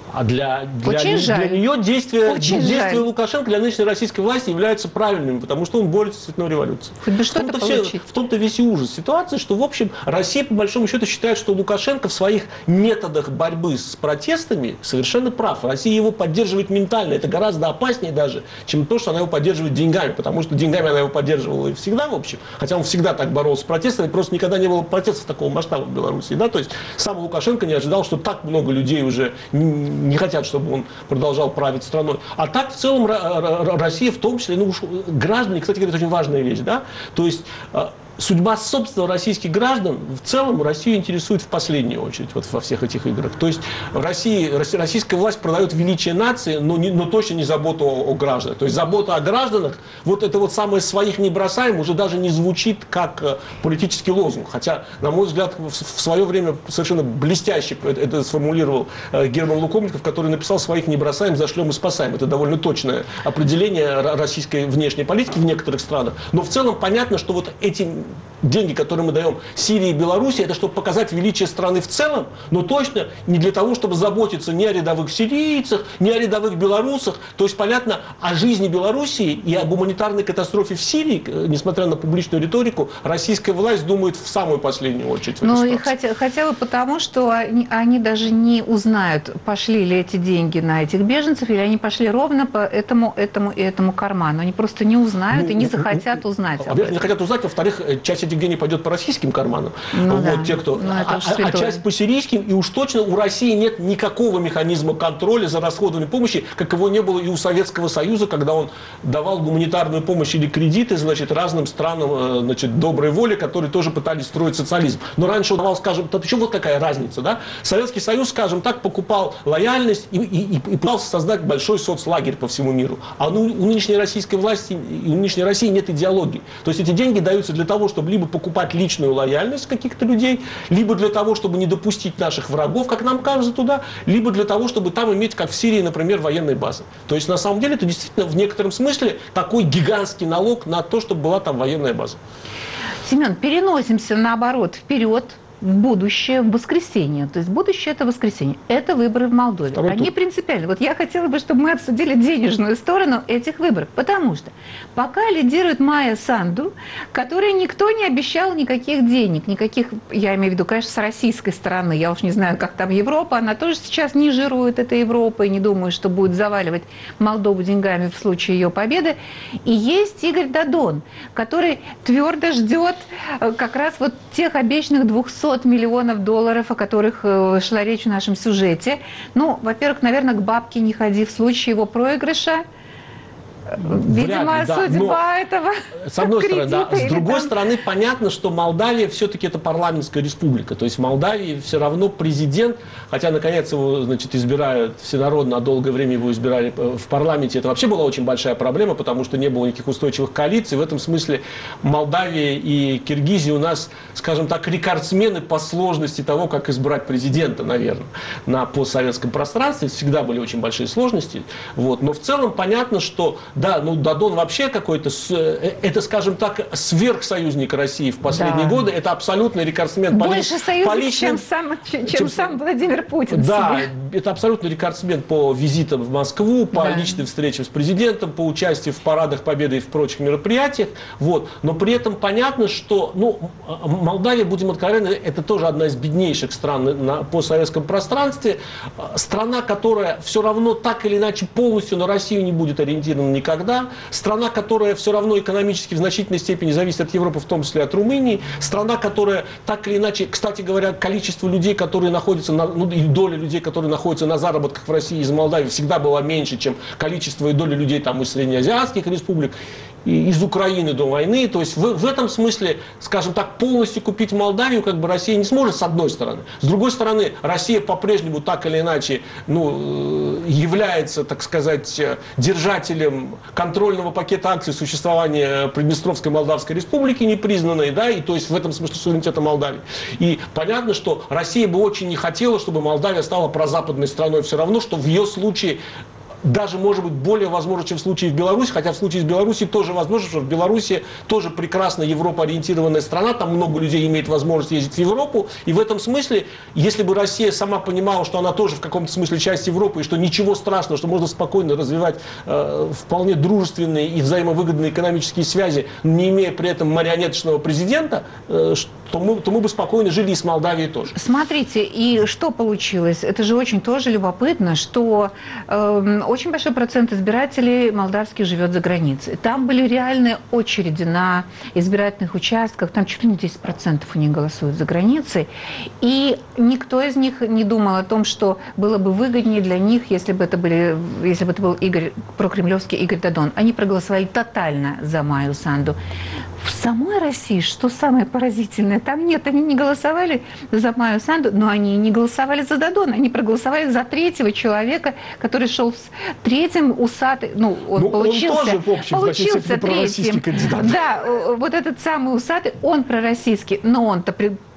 А для нее действия Лукашенко, для нынешней российской власти являются правильными, потому что он борется с цветной революцией. В том-то весь и ужас ситуации, что, в общем, Россия, по большому счету, считает, что Лукашенко в своих методах борьбы с протестами совершенно прав. Россия его поддерживает ментально. Это гораздо опаснее даже, чем то, что она его поддерживает деньгами, потому что деньгами она его поддерживала и всегда, в общем. Хотя он всегда так боролся с протестами, просто никогда не было протестов такого масштаба в Беларуси. Да? То есть сам Лукашенко не ожидал, что так много людей уже не хотят, чтобы он продолжал править страной. А так, в целом, Россия, в том числе, граждане, кстати говоря, это очень важная вещь, да, то есть судьба собственного российских граждан в целом Россию интересует в последнюю очередь вот во всех этих играх. То есть российская власть продает величие нации, но точно не заботу о гражданах. То есть забота о гражданах, вот это вот самое «своих не бросаем» уже даже не звучит как политический лозунг. Хотя, на мой взгляд, в свое время совершенно блестяще это сформулировал Герман Лукомников, который написал «своих не бросаем, зашлем и спасаем». Это довольно точное определение российской внешней политики в некоторых странах. Но в целом понятно, что вот эти деньги, которые мы даем Сирии и Беларуси, это чтобы показать величие страны в целом, но точно не для того, чтобы заботиться ни о рядовых сирийцах, ни о рядовых белорусах. То есть, понятно, о жизни Белоруссии и о гуманитарной катастрофе в Сирии, несмотря на публичную риторику, российская власть думает в самую последнюю очередь. Ну и хотя бы потому, что они даже не узнают, пошли ли эти деньги на этих беженцев, или они пошли ровно по этому карману. Они просто не узнают и не захотят узнать. Во-первых, не хотят узнать, во-вторых, часть этих денег пойдет по российским карманам, те, кто, а часть по сирийским, и уж точно у России нет никакого механизма контроля за расходованием помощи, как его не было и у Советского Союза, когда он давал гуманитарную помощь или кредиты, значит, разным странам, значит, доброй воли, которые тоже пытались строить социализм. Но раньше он давал, скажем, еще вот какая разница, да? Советский Союз, скажем так, покупал лояльность и пытался создать большой соцлагерь по всему миру. А у нынешней российской власти и у нынешней России нет идеологии. То есть эти деньги даются для того, чтобы либо покупать личную лояльность каких-то людей, либо для того, чтобы не допустить наших врагов, как нам кажется, туда, либо для того, чтобы там иметь, как в Сирии, например, военные базы. То есть, на самом деле, это действительно в некотором смысле такой гигантский налог на то, чтобы была там военная база. Семен, переносимся, наоборот, вперед, в будущее, в воскресенье. То есть будущее – это воскресенье. Это выборы в Молдове. Они принципиальны. Вот я хотела бы, чтобы мы обсудили денежную сторону этих выборов. Потому что пока лидирует Майя Санду, которой никто не обещал никаких денег. Никаких, я имею в виду, конечно, с российской стороны. Я уж не знаю, как там Европа. Она тоже сейчас не жирует этой Европой. Не думаю, что будет заваливать Молдову деньгами в случае ее победы. И есть Игорь Дадон, который твердо ждет как раз вот тех обещанных 200 миллионов долларов, о которых шла речь в нашем сюжете. Ну, во-первых, наверное, к бабке не ходи в случае его проигрыша. Видимо, судьба этого. С одной стороны, да. С другой стороны, понятно, что Молдавия все-таки это парламентская республика. То есть в Молдавии все равно президент, хотя наконец его, значит, избирают всенародно, а долгое время его избирали в парламенте. Это вообще была очень большая проблема, потому что не было никаких устойчивых коалиций. В этом смысле Молдавия и Киргизия у нас, скажем так, рекордсмены по сложности того, как избрать президента, наверное, на постсоветском пространстве. Всегда были очень большие сложности. Вот. Но в целом понятно, что да, ну Дадон вообще какой-то, это, скажем так, сверхсоюзник России в последние годы, это абсолютный рекордсмен. Больше союзник, чем сам Владимир Путин. Да, это абсолютный рекордсмен по визитам в Москву, по личным встречам с президентом, по участию в парадах Победы и в прочих мероприятиях. Вот. Но при этом понятно, что Молдавия, будем откровенны, это тоже одна из беднейших стран на постсоветском пространстве. Страна, которая все равно так или иначе полностью на Россию не будет ориентирована никогда. Страна, которая все равно экономически в значительной степени зависит от Европы, в том числе от Румынии. Страна, которая так или иначе, кстати говоря, количество людей, которые находятся, и доля людей, которые находятся на заработках в России из Молдавии всегда была меньше, чем количество и доля людей там из среднеазиатских республик, из Украины до войны. То есть в этом смысле, скажем так, полностью купить Молдавию как бы Россия не сможет, с одной стороны. С другой стороны, Россия по-прежнему так или иначе является, так сказать, держателем контрольного пакета акций существования Приднестровской Молдавской Республики, непризнанной, да, и то есть в этом смысле суверенитета Молдавии. И понятно, что Россия бы очень не хотела, чтобы Молдавия стала прозападной страной. Все равно, что в ее случае даже, может быть, более возможно, чем в случае в Беларуси, хотя в случае с Беларусью тоже возможно, что в Беларуси тоже прекрасная европоориентированная страна, там много людей имеет возможность ездить в Европу, и в этом смысле, если бы Россия сама понимала, что она тоже в каком-то смысле часть Европы, и что ничего страшного, что можно спокойно развивать вполне дружественные и взаимовыгодные экономические связи, не имея при этом марионеточного президента, то мы бы спокойно жили и с Молдавией тоже. Смотрите, и что получилось? Это же очень тоже любопытно, что очень большой процент избирателей молдавских живет за границей. Там были реальные очереди на избирательных участках, там чуть ли не 10% у них голосуют за границей. И никто из них не думал о том, что было бы выгоднее для них, если бы это был прокремлевский Игорь Дадон. Они проголосовали тотально за Майю Санду. В самой России, что самое поразительное, там нет, они не голосовали за Майю Санду, но они не голосовали за Дадона, они проголосовали за третьего человека, который шел третьим усатый, он получился, он тоже, в общем, получился третьим. Кандидат. Да, вот этот самый усатый, он пророссийский, но он-то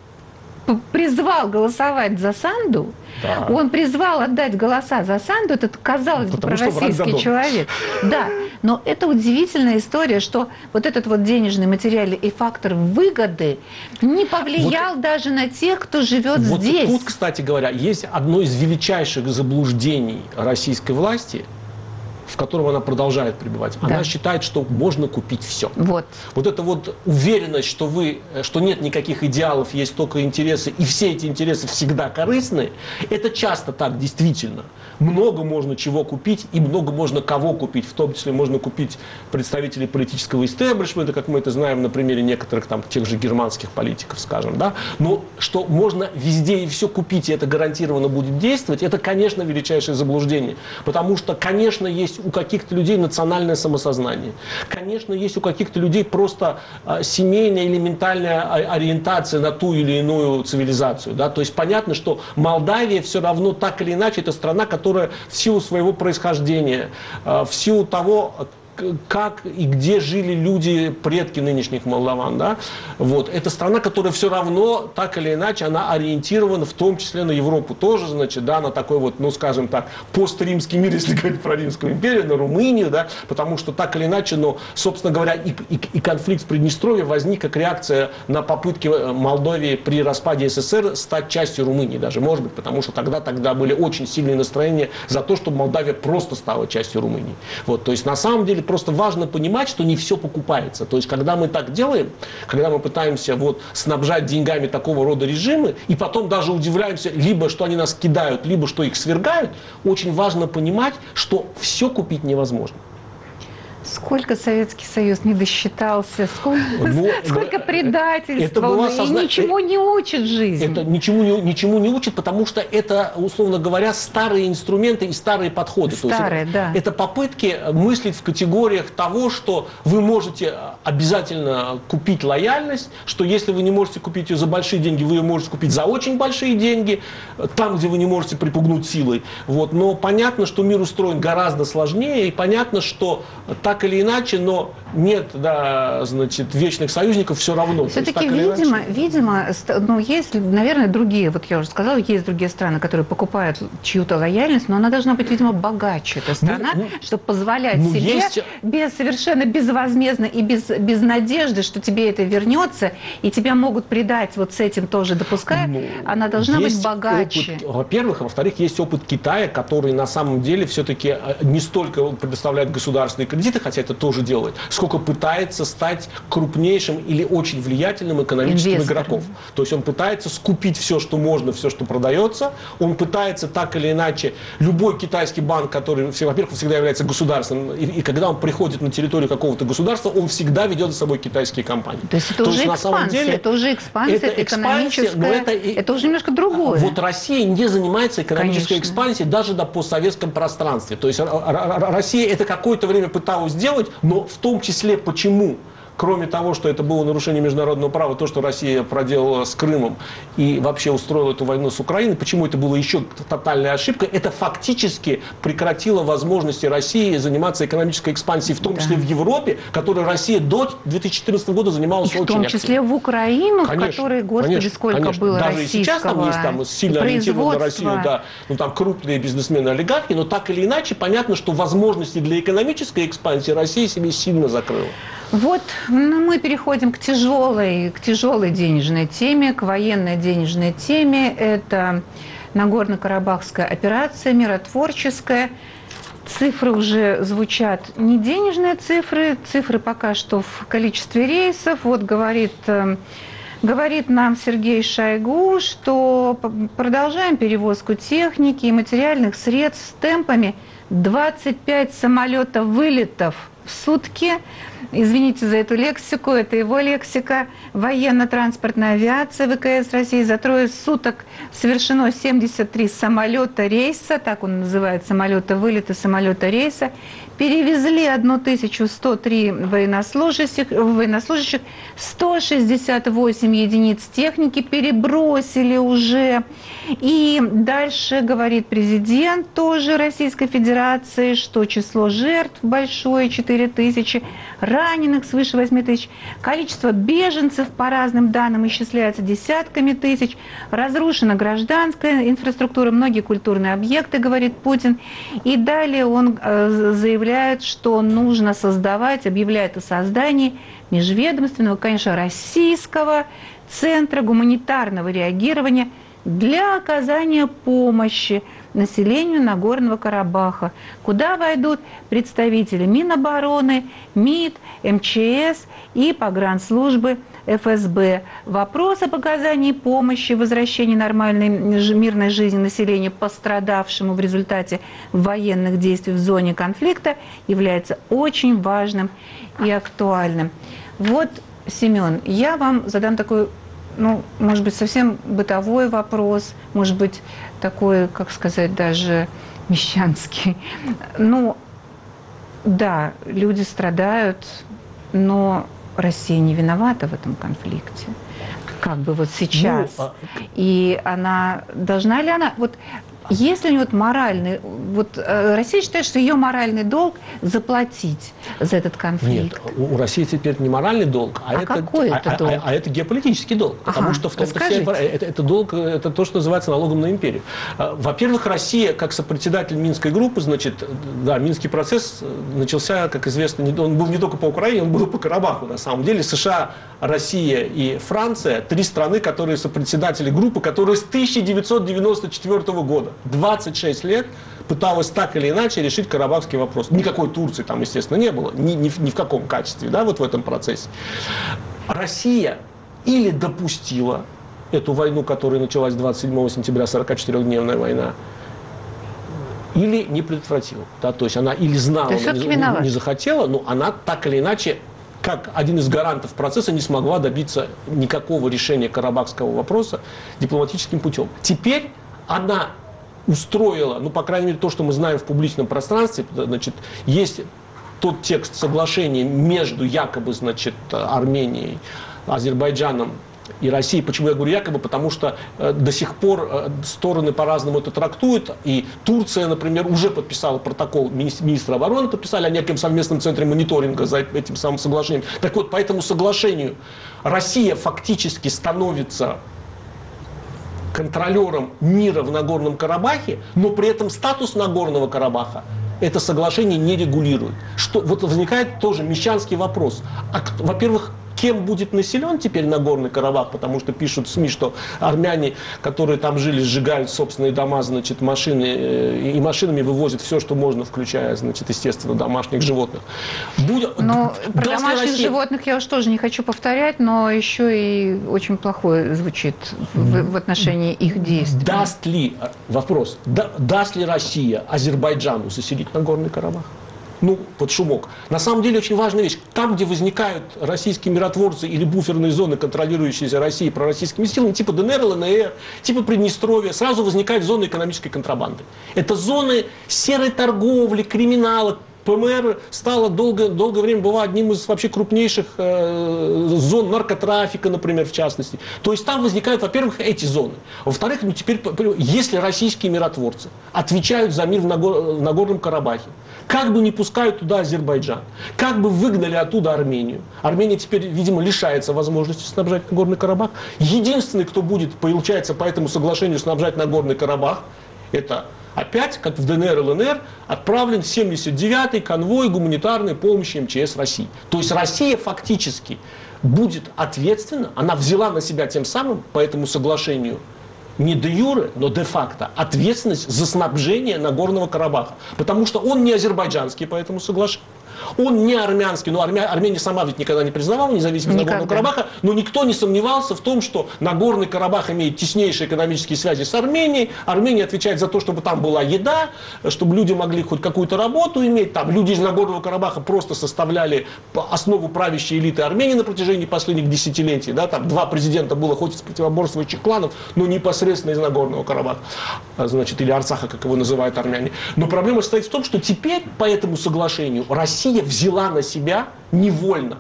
призвал голосовать за Санду, да. Он призвал отдать голоса за Санду, этот, казалось бы, пророссийский человек. Да, но это удивительная история, что вот этот вот денежный, материальный и фактор выгоды не повлиял даже на тех, кто живет здесь. Тут, кстати говоря, есть одно из величайших заблуждений российской власти, в котором она продолжает пребывать. Она Да. считает, что можно купить все. Вот эта вот уверенность, что нет никаких идеалов, есть только интересы, и все эти интересы всегда корыстны, это часто так, действительно. Много можно чего купить, и много можно кого купить. В том числе можно купить представителей политического истеблишмента, как мы это знаем на примере некоторых там тех же германских политиков, скажем, да. Но что можно везде и все купить, и это гарантированно будет действовать, это, конечно, величайшее заблуждение. Потому что, конечно, есть у каких-то людей национальное самосознание. Конечно, есть у каких-то людей просто семейная или ментальная ориентация на ту или иную цивилизацию. Да? То есть понятно, что Молдавия все равно так или иначе это страна, которая в силу своего происхождения, в силу того, как и где жили люди, предки нынешних молдаван, да? Вот. Это страна, которая все равно, так или иначе, она ориентирована, в том числе на Европу тоже, значит, да, на такой вот, скажем так, постримский мир, если говорить про Римскую империю, на Румынию, да, потому что так или иначе, собственно говоря, и конфликт в Приднестровье возник как реакция на попытки Молдавии при распаде СССР стать частью Румынии даже, может быть, потому что тогда были очень сильные настроения за то, чтобы Молдавия просто стала частью Румынии. Вот, то есть, на самом деле, просто важно понимать, что не все покупается. То есть, когда мы так делаем, когда мы пытаемся снабжать деньгами такого рода режимы, и потом даже удивляемся, либо что они нас кидают, либо что их свергают, очень важно понимать, что все купить невозможно. сколько Советский Союз не досчитался, сколько предательства, и ничему не учит жизнь. Это ничему не учит, потому что это, условно говоря, старые инструменты и старые подходы. Старые, да. Это попытки мыслить в категориях того, что вы можете обязательно купить лояльность, что если вы не можете купить ее за большие деньги, вы ее можете купить за очень большие деньги, там, где вы не можете припугнуть силой. Вот. Но понятно, что мир устроен гораздо сложнее, и понятно, что так или иначе, но нет, да, значит, вечных союзников все равно. Все-таки, видимо, ну, есть, наверное, другие, вот я уже сказала, есть другие страны, которые покупают чью-то лояльность, но она должна быть, видимо, богаче, эта страна, чтобы позволять себе совершенно безвозмездно и без надежды, что тебе это вернется, и тебя могут предать вот с этим тоже допуская, она должна быть богаче. Во-первых, а во-вторых, есть опыт Китая, который на самом деле все-таки не столько предоставляет государственные кредиты, хотя это тоже делает, сколько пытается стать крупнейшим или очень влиятельным экономическим игроком. То есть он пытается скупить все, что можно, все, что продается. Он пытается так или иначе, любой китайский банк, который, во-первых, всегда является государственным, и когда он приходит на территорию какого-то государства, он всегда ведет за собой китайские компании. То есть это уже экспансия, это уже экспансия, это экономическая, это уже немножко другое. Вот Россия не занимается экономической экспансией даже на постсоветском пространстве. То есть Россия это какое-то время пыталась сделать, но в том числе почему? кроме того, что это было нарушение международного права, то, что Россия проделала с Крымом и вообще устроила эту войну с Украиной, почему это было еще тотальная ошибка, это фактически прекратило возможности России заниматься экономической экспансией, в том числе в Европе, которой Россия до 2014 года занималась очень активно. В том числе в Украину, в которой, господи, сколько было даже российского и сейчас там есть там сильно ориентированные на Россию, да, ну там крупные бизнесмены, олигархи, но так или иначе понятно, что возможности для экономической экспансии Россия себе сильно закрыла. Вот мы переходим к тяжелой денежной теме, к военной денежной теме. Это Нагорно-Карабахская операция, миротворческая. Цифры уже звучат, не денежные цифры, цифры пока что в количестве рейсов. Вот говорит нам Сергей Шойгу, что продолжаем перевозку техники и материальных средств с темпами 25 самолетов вылетов в сутки. Извините за эту лексику, это его лексика. Военно-транспортная авиация ВКС России за трое суток совершено 73 самолета рейса, так он называет, самолета вылета, самолета рейса. Перевезли 1103 военнослужащих, 168 единиц техники перебросили уже. И дальше говорит президент тоже Российской Федерации, что число жертв большое, 4000, раненых свыше 8000, количество беженцев по разным данным исчисляется десятками тысяч, разрушена гражданская инфраструктура, многие культурные объекты, говорит Путин. И далее он заявляет, что нужно создавать, объявляет о создании межведомственного, конечно, российского центра гуманитарного реагирования для оказания помощи населению Нагорного Карабаха, куда войдут представители Минобороны, МИД, МЧС и погранслужбы ФСБ. Вопрос об оказании помощи, возвращении нормальной мирной жизни населения, пострадавшему в результате военных действий в зоне конфликта, является очень важным и актуальным. Вот, Семен, я вам задам такой, может быть, совсем бытовой вопрос, может быть, такой, как сказать, даже мещанский. Да, люди страдают, но Россия не виновата в этом конфликте. Как бы вот сейчас. И она, должна ли она... Если у нее моральный... Россия считает, что ее моральный долг заплатить за этот конфликт. Нет, у России теперь не моральный долг, какой это долг? А это геополитический долг. Потому что в том числе это долг, это то, что называется налогом на империю. Во-первых, Россия, как сопредседатель Минской группы, Минский процесс начался, как известно, он был не только по Украине, он был и по Карабаху, на самом деле. США, Россия и Франция – 3 страны, которые сопредседатели группы, которые с 1994 года 26 лет пыталась так или иначе решить карабахский вопрос. Никакой Турции там, естественно, не было, ни в каком качестве, в этом процессе. Россия или допустила эту войну, которая началась 27 сентября, 44-дневная война, или не предотвратила. Да? То есть она или знала, не захотела, но она так или иначе, как один из гарантов процесса, не смогла добиться никакого решения карабахского вопроса дипломатическим путем. Теперь она устроила, по крайней мере, то, что мы знаем в публичном пространстве, есть тот текст соглашения между якобы, Арменией, Азербайджаном и Россией. Почему я говорю якобы? Потому что до сих пор стороны по-разному это трактуют. И Турция, например, уже подписала протокол, министра обороны подписали о неком совместном центре мониторинга за этим самым соглашением. Так вот, по этому соглашению Россия фактически становится контролером мира в Нагорном Карабахе, но при этом статус Нагорного Карабаха это соглашение не регулирует. Возникает тоже мещанский вопрос. Во-первых, кем будет населен теперь Нагорный Карабах, потому что пишут СМИ, что армяне, которые там жили, сжигают собственные дома, машины, и машинами вывозят все, что можно, включая, естественно, домашних животных. Про домашних животных я уж тоже не хочу повторять, но еще и очень плохое звучит в отношении их действий. Даст ли Россия Азербайджану заселить Нагорный Карабах? Под шумок. На самом деле очень важная вещь. Там, где возникают российские миротворцы или буферные зоны, контролирующиеся Россией пророссийскими силами, типа ДНР, ЛНР, типа Приднестровья, сразу возникают зоны экономической контрабанды. Это зоны серой торговли, криминала, ПМР стала долгое время была одним из вообще крупнейших зон наркотрафика, например, в частности. То есть там возникают, во-первых, эти зоны. Во-вторых, ну теперь, если российские миротворцы отвечают за мир в Нагорном Карабахе, как бы не пускают туда Азербайджан, как бы выгнали оттуда Армению. Армения теперь, видимо, лишается возможности снабжать Нагорный Карабах. Единственный, кто будет, получается, по этому соглашению снабжать Нагорный Карабах, это опять, как в ДНР и ЛНР, отправлен 79-й конвой гуманитарной помощи МЧС России. То есть Россия фактически будет ответственна, она взяла на себя тем самым по этому соглашению не де юре, но де факто ответственность за снабжение Нагорного Карабаха. Потому что он не азербайджанский по этому соглашению. Он не армянский, но Армения сама ведь никогда не признавала независимость Нагорного Карабаха, но никто не сомневался в том, что Нагорный Карабах имеет теснейшие экономические связи с Арменией. Армения отвечает за то, чтобы там была еда, чтобы люди могли хоть какую-то работу иметь. Там люди из Нагорного Карабаха просто составляли основу правящей элиты Армении на протяжении последних десятилетий. Да? Там 2 президента было хоть из противоборствующих кланов, но непосредственно из Нагорного Карабаха, значит, или Арцаха, как его называют армяне. Но проблема состоит в том, что теперь по этому соглашению Россия взяла на себя невольно.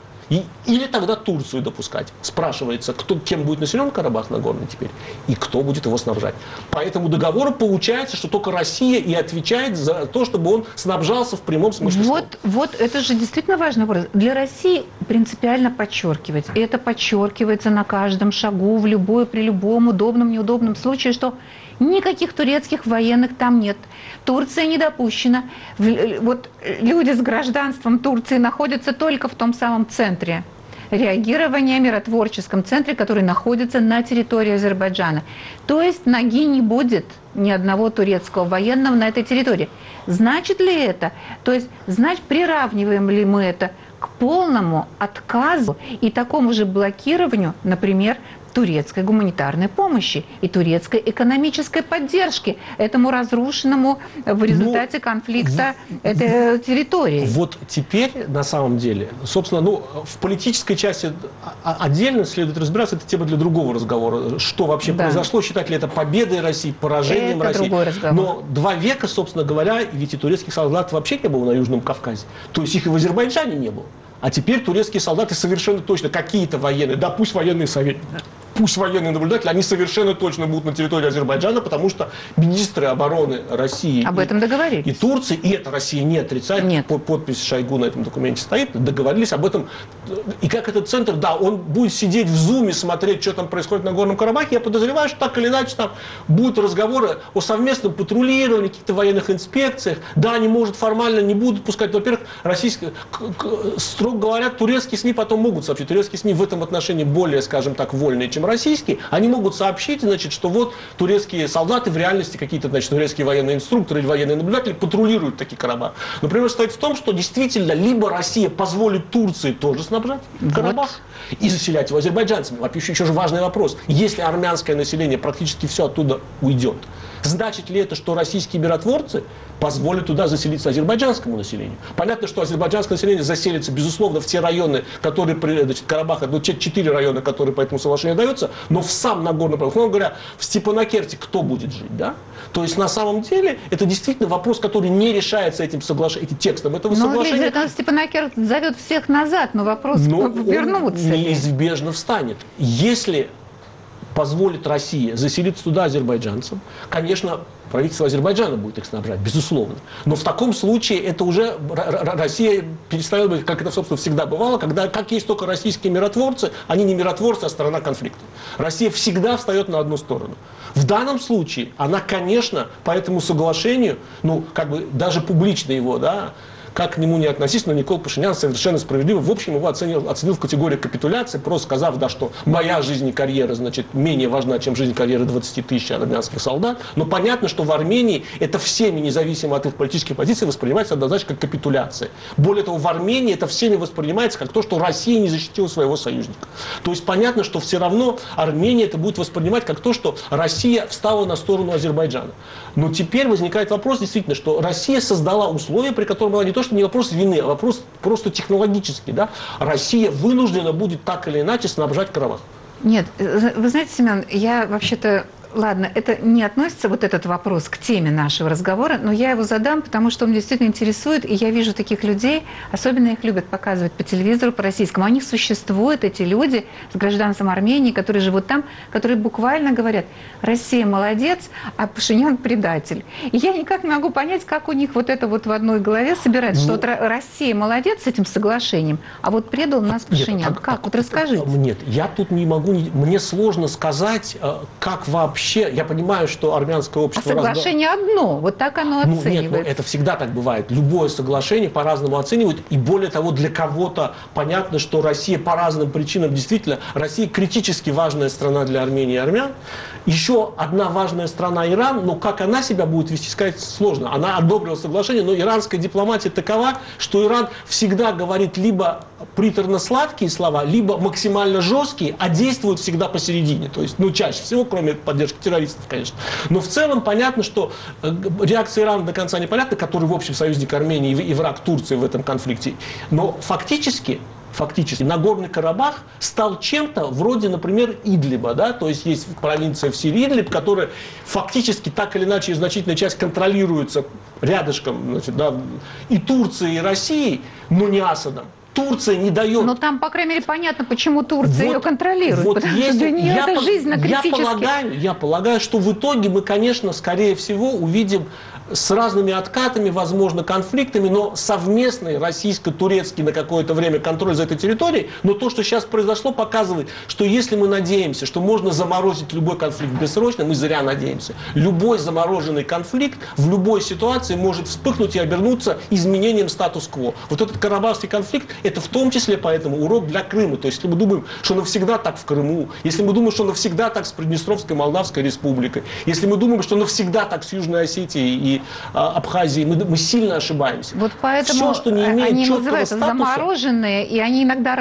Или тогда Турцию допускать. Спрашивается, кем будет населен Карабах Нагорный теперь, и кто будет его снабжать. По этому договору получается, что только Россия и отвечает за то, чтобы он снабжался в прямом смысле слова. Вот это же действительно важный вопрос. Для России принципиально подчеркивать, и это подчеркивается на каждом шагу, при любом удобном, неудобном случае, что никаких турецких военных там нет. Турция не допущена. Вот люди с гражданством Турции находятся только в том самом центре реагирования, миротворческом центре, который находится на территории Азербайджана. То есть ноги не будет ни одного турецкого военного на этой территории. Значит ли это? То есть, значит, приравниваем ли мы это к полному отказу и такому же блокированию, например, турецкой гуманитарной помощи и турецкой экономической поддержки этому разрушенному в результате конфликта этой территории. Вот теперь, на самом деле, собственно, в политической части отдельно следует разбираться, это тема для другого разговора. Что вообще произошло, считать ли это победой России, поражением России. Но 2 века, собственно говоря, ведь и турецких солдат вообще не было на Южном Кавказе. То есть их и в Азербайджане не было. А теперь турецкие солдаты совершенно точно, какие-то военные, да пусть военные советники, пусть военные наблюдатели, они совершенно точно будут на территории Азербайджана, потому что министры обороны России об этом договорились. И Турции, и это Россия не отрицает, подпись Шойгу на этом документе стоит, договорились об этом. И как этот центр, да, он будет сидеть в зуме, смотреть, что там происходит на Горном Карабахе, я подозреваю, что так или иначе там будут разговоры о совместном патрулировании, каких-то военных инспекциях. Да, они, может, формально не будут пускать. Во-первых, российские, строго говоря, турецкие СМИ потом могут сообщить. Турецкие СМИ в этом отношении более, скажем так, вольные, чем российские. Они могут сообщить, значит, что вот турецкие солдаты в реальности, какие-то, значит, турецкие военные инструкторы или военные наблюдатели патрулируют такие Карабах. Но проблема состоит в том, что действительно либо Россия позволит Турции тоже снабжать Карабах и заселять его азербайджанцами. Вообще еще же важный вопрос. Если армянское население практически все оттуда уйдет, значит ли это, что российские миротворцы позволят туда заселиться азербайджанскому населению? Понятно, что азербайджанское население заселится, безусловно, в те районы, которые, значит, Карабаха, те 4 района, которые по этому соглашению даются, но в сам Нагорный Карабах, условно говоря, в Степанакерте кто будет жить, да? То есть, на самом деле, это действительно вопрос, который не решается этим текстом этого соглашения. Но Степанакерт зовет всех назад, но вопрос вернуться. Неизбежно встанет. Если позволит Россия заселиться туда азербайджанцам, конечно, правительство Азербайджана будет их снабжать, безусловно. Но в таком случае это уже Россия перестает быть, как это, собственно, всегда бывало, когда, как есть только российские миротворцы, они не миротворцы, а сторона конфликта. Россия всегда встает на одну сторону. В данном случае она, конечно, по этому соглашению, даже публично его, да, как к нему не относись, но Никол Пашинян совершенно справедливо, в общем, его оценил в категории капитуляции, просто сказав, да, что моя жизнь и карьера, значит, менее важна, чем жизнь и карьера 20 тысяч армянских солдат. Но понятно, что в Армении это всеми, независимо от их политических позиций, воспринимается однозначно как капитуляция. Более того, в Армении это всеми воспринимается как то, что Россия не защитила своего союзника. То есть понятно, что все равно Армения это будет воспринимать как то, что Россия встала на сторону Азербайджана. Но теперь возникает вопрос, действительно, что Россия создала условия, при котором была не то, что не вопрос вины, а вопрос просто технологический. Да? Россия вынуждена будет так или иначе снабжать Карабах. Нет, вы знаете, Семен, я вообще-то Ладно, это не относится, вот этот вопрос, к теме нашего разговора, но я его задам, потому что он меня действительно интересует, и я вижу таких людей, особенно их любят показывать по телевизору, по российскому. Они существуют, эти люди с гражданством Армении, которые живут там, которые буквально говорят: Россия молодец, а Пашинян предатель. И я никак не могу понять, как у них вот это вот в одной голове собирается, что вот Россия молодец с этим соглашением, а вот предал нас Пашинян. Как? Вот расскажите. Нет, я тут не могу, мне сложно сказать, как вообще. Я понимаю, что армянское общество... А соглашение одно, вот так оно оценивается. Нет, это всегда так бывает. Любое соглашение по-разному оценивают. И более того, для кого-то понятно, что Россия по разным причинам, действительно, Россия критически важная страна для Армении и армян. Еще одна важная страна Иран, но как она себя будет вести, сказать сложно. Она одобрила соглашение, но иранская дипломатия такова, что Иран всегда говорит либо приторно-сладкие слова, либо максимально жесткие, а действует всегда посередине. То есть, чаще всего, кроме поддержки террористов, конечно. Но в целом понятно, что реакция Ирана до конца непонятна, который, в общем, союзник Армении и враг Турции в этом конфликте. Но фактически Нагорный Карабах стал чем-то вроде, например, Идлиба, да, то есть есть провинция в Сирии Идлиб, которая фактически так или иначе значительная часть контролируется рядышком, значит, да, и Турцией, и Россией, но не Асадом. Турция не дает... Но там, по крайней мере, понятно, почему Турция ее контролирует. Вот потому что для нее это жизненно критически. Я полагаю, что в итоге мы, конечно, скорее всего, увидим с разными откатами, возможно, конфликтами, но совместный российско-турецкий на какое-то время контроль за этой территорией. Но то, что сейчас произошло, показывает, что если мы надеемся, что можно заморозить любой конфликт бессрочно, мы зря надеемся. Любой замороженный конфликт в любой ситуации может вспыхнуть и обернуться изменением статус-кво. Вот этот карабахский конфликт, это в том числе поэтому урок для Крыма. То есть, если мы думаем, что навсегда так в Крыму, если мы думаем, что навсегда так с Приднестровской Молдавской Республикой, если мы думаем, что навсегда так с Южной Осетией и Абхазией, мы сильно ошибаемся. Вот поэтому все, что не имеет они статуса, называются замороженные, и они иногда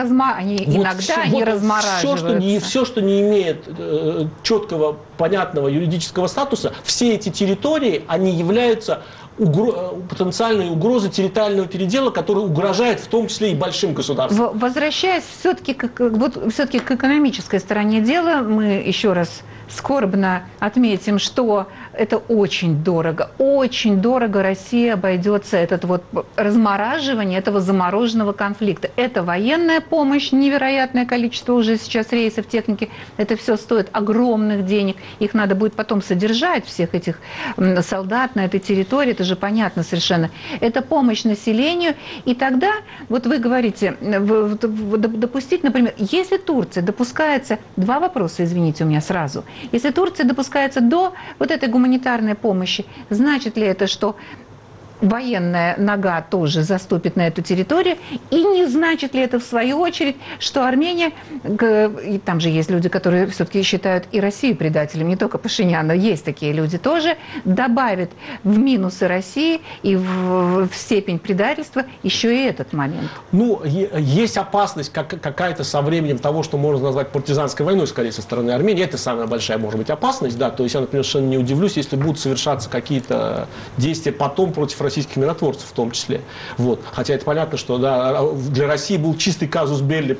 размораживаются. Все, что не имеет четкого, понятного юридического статуса, все эти территории, они являются потенциальной угрозой территориального передела, который угрожает в том числе и большим государствам. Возвращаясь все-таки к экономической стороне дела, мы еще раз скорбно отметим, что это очень дорого России обойдется этот вот размораживание этого замороженного конфликта. Это военная помощь, невероятное количество уже сейчас рейсов техники, это все стоит огромных денег, их надо будет потом содержать, всех этих солдат на этой территории, это же понятно совершенно. Это помощь населению, и тогда, вот вы говорите, допустить, например, если Турция допускается, два вопроса, извините, у меня сразу. Если Турция допускается до вот этой гуманитарной помощи, значит ли это, что военная нога тоже заступит на эту территорию? И не значит ли это, в свою очередь, что Армения, и там же есть люди, которые все-таки считают и Россию предателем, не только Пашиняна, есть такие люди тоже, добавит в минусы России и в степень предательства еще и этот момент? Есть опасность какая-то со временем того, что можно назвать партизанской войной, скорее, со стороны Армении. Это самая большая, может быть, опасность, да. То есть я, например, совершенно не удивлюсь, если будут совершаться какие-то действия потом против российских миротворцев в том числе. Вот. Хотя это понятно, что да, для России был чистый казус белли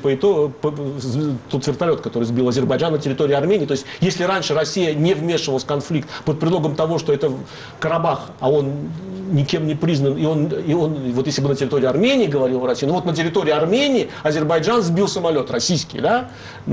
тот вертолет, который сбил Азербайджан на территории Армении. То есть если раньше Россия не вмешивалась в конфликт под предлогом того, что это Карабах, а он никем не признан, и он вот если бы на территории Армении говорил Россия, вот на территории Армении Азербайджан сбил самолет российский, да,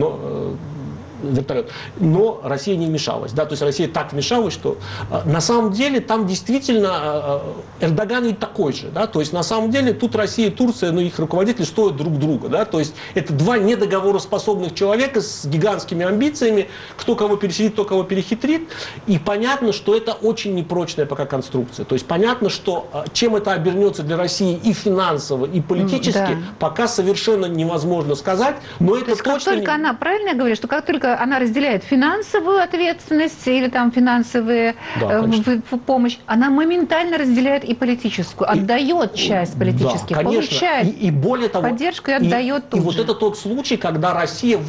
вертолет. Но Россия не вмешалась. Да? То есть Россия так вмешалась, что на самом деле там действительно Эрдоган ведь такой же. Да? То есть на самом деле тут Россия и Турция, их руководители стоят друг друга. Да? То есть это два недоговороспособных человека с гигантскими амбициями, кто кого пересидит, кто кого перехитрит. И понятно, что это очень непрочная пока конструкция. То есть понятно, что чем это обернется для России и финансово, и политически, пока совершенно невозможно сказать. Но это точно... Как только она, правильно я говорю, что как только она разделяет финансовую ответственность или там финансовую помощь, она моментально разделяет и политическую, отдает часть политических, получает и более того, поддержку и отдает тут же. Вот это тот случай, когда Россия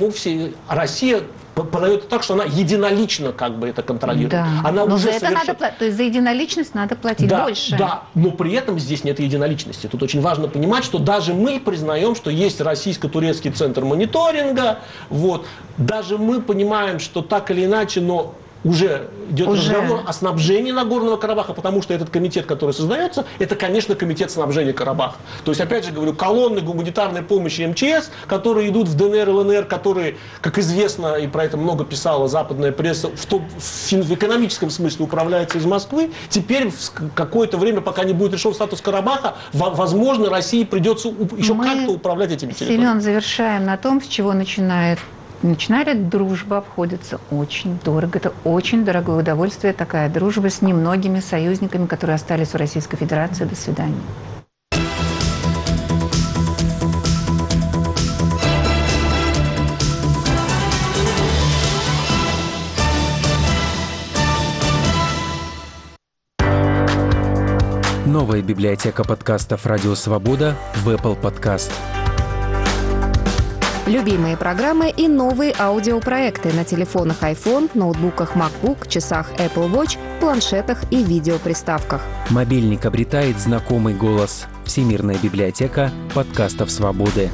подает так, что она единолично как бы это контролирует. Да. Она но уже за это надо платить. То есть за единоличность надо платить больше. Да, но при этом здесь нет единоличности. Тут очень важно понимать, что даже мы признаем, что есть российско-турецкий центр мониторинга. Вот. Даже мы понимаем, что так или иначе, но уже идет разговор о снабжении Нагорного Карабаха, потому что этот комитет, который создается, это, конечно, комитет снабжения Карабаха. То есть, опять же говорю, колонны гуманитарной помощи МЧС, которые идут в ДНР, ЛНР, которые, как известно, и про это много писала западная пресса, в экономическом смысле управляются из Москвы. Теперь какое-то время, пока не будет решен статус Карабаха, возможно, России придется еще как-то управлять этими территориями. Семен, завершаем на том, с чего начинали. Дружба обходится очень дорого. Это очень дорогое удовольствие, такая дружба с немногими союзниками, которые остались в Российской Федерации. До свидания. Новая библиотека подкастов «Радио Свобода» в Apple Podcast. Любимые программы и новые аудиопроекты на телефонах iPhone, ноутбуках MacBook, часах Apple Watch, планшетах и видеоприставках. Мобильник обретает знакомый голос. Всемирная библиотека подкастов «Свободы».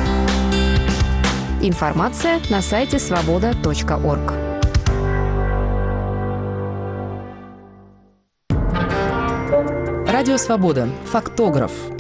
Информация на сайте svoboda.org. Радио Свобода. Фактограф.